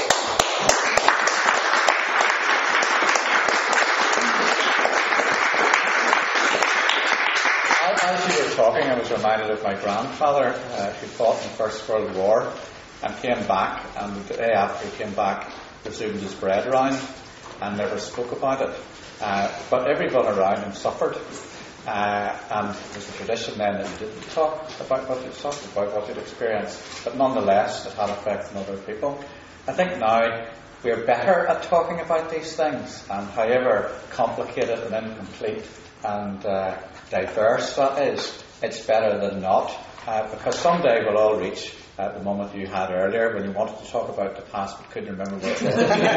as you were talking, I was reminded of my grandfather, who fought in the First World War and came back, and the day after he came back, resumed his bread round and never spoke about it. But everyone around him suffered. And it was a tradition then that you didn't talk about what you'd suffered, about what you'd experienced, but nonetheless it had effect on other people. I think now we're better at talking about these things, and however complicated and incomplete and diverse that is, it's better than not, because someday we'll all reach the moment you had earlier when you wanted to talk about the past but couldn't remember what it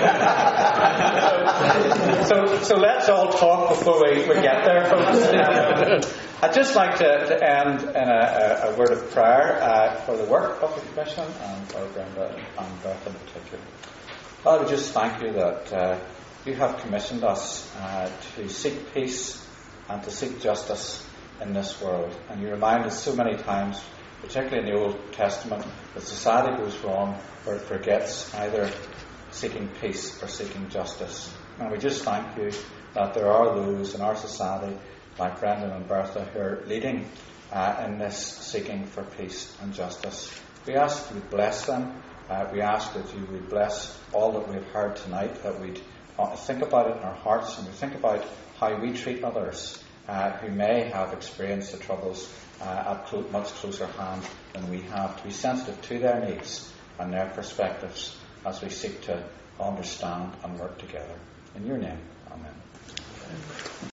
was. So let's all talk before we get there, folks. I'd just like to end in a word of prayer for the work of the Commission and for Brenda and Bertha in particular. Father, we just thank you that you have commissioned us to seek peace and to seek justice in this world. And you remind us so many times, particularly in the Old Testament, that society goes wrong where it forgets either seeking peace or seeking justice. And we just thank you that there are those in our society, like Brendan and Bertha, who are leading in this seeking for peace and justice. We ask that you would bless them. We ask that you would bless all that we've heard tonight, that we'd think about it in our hearts, and we think about how we treat others who may have experienced the troubles at much closer hand than we have, to be sensitive to their needs and their perspectives as we seek to understand and work together. In your name, amen.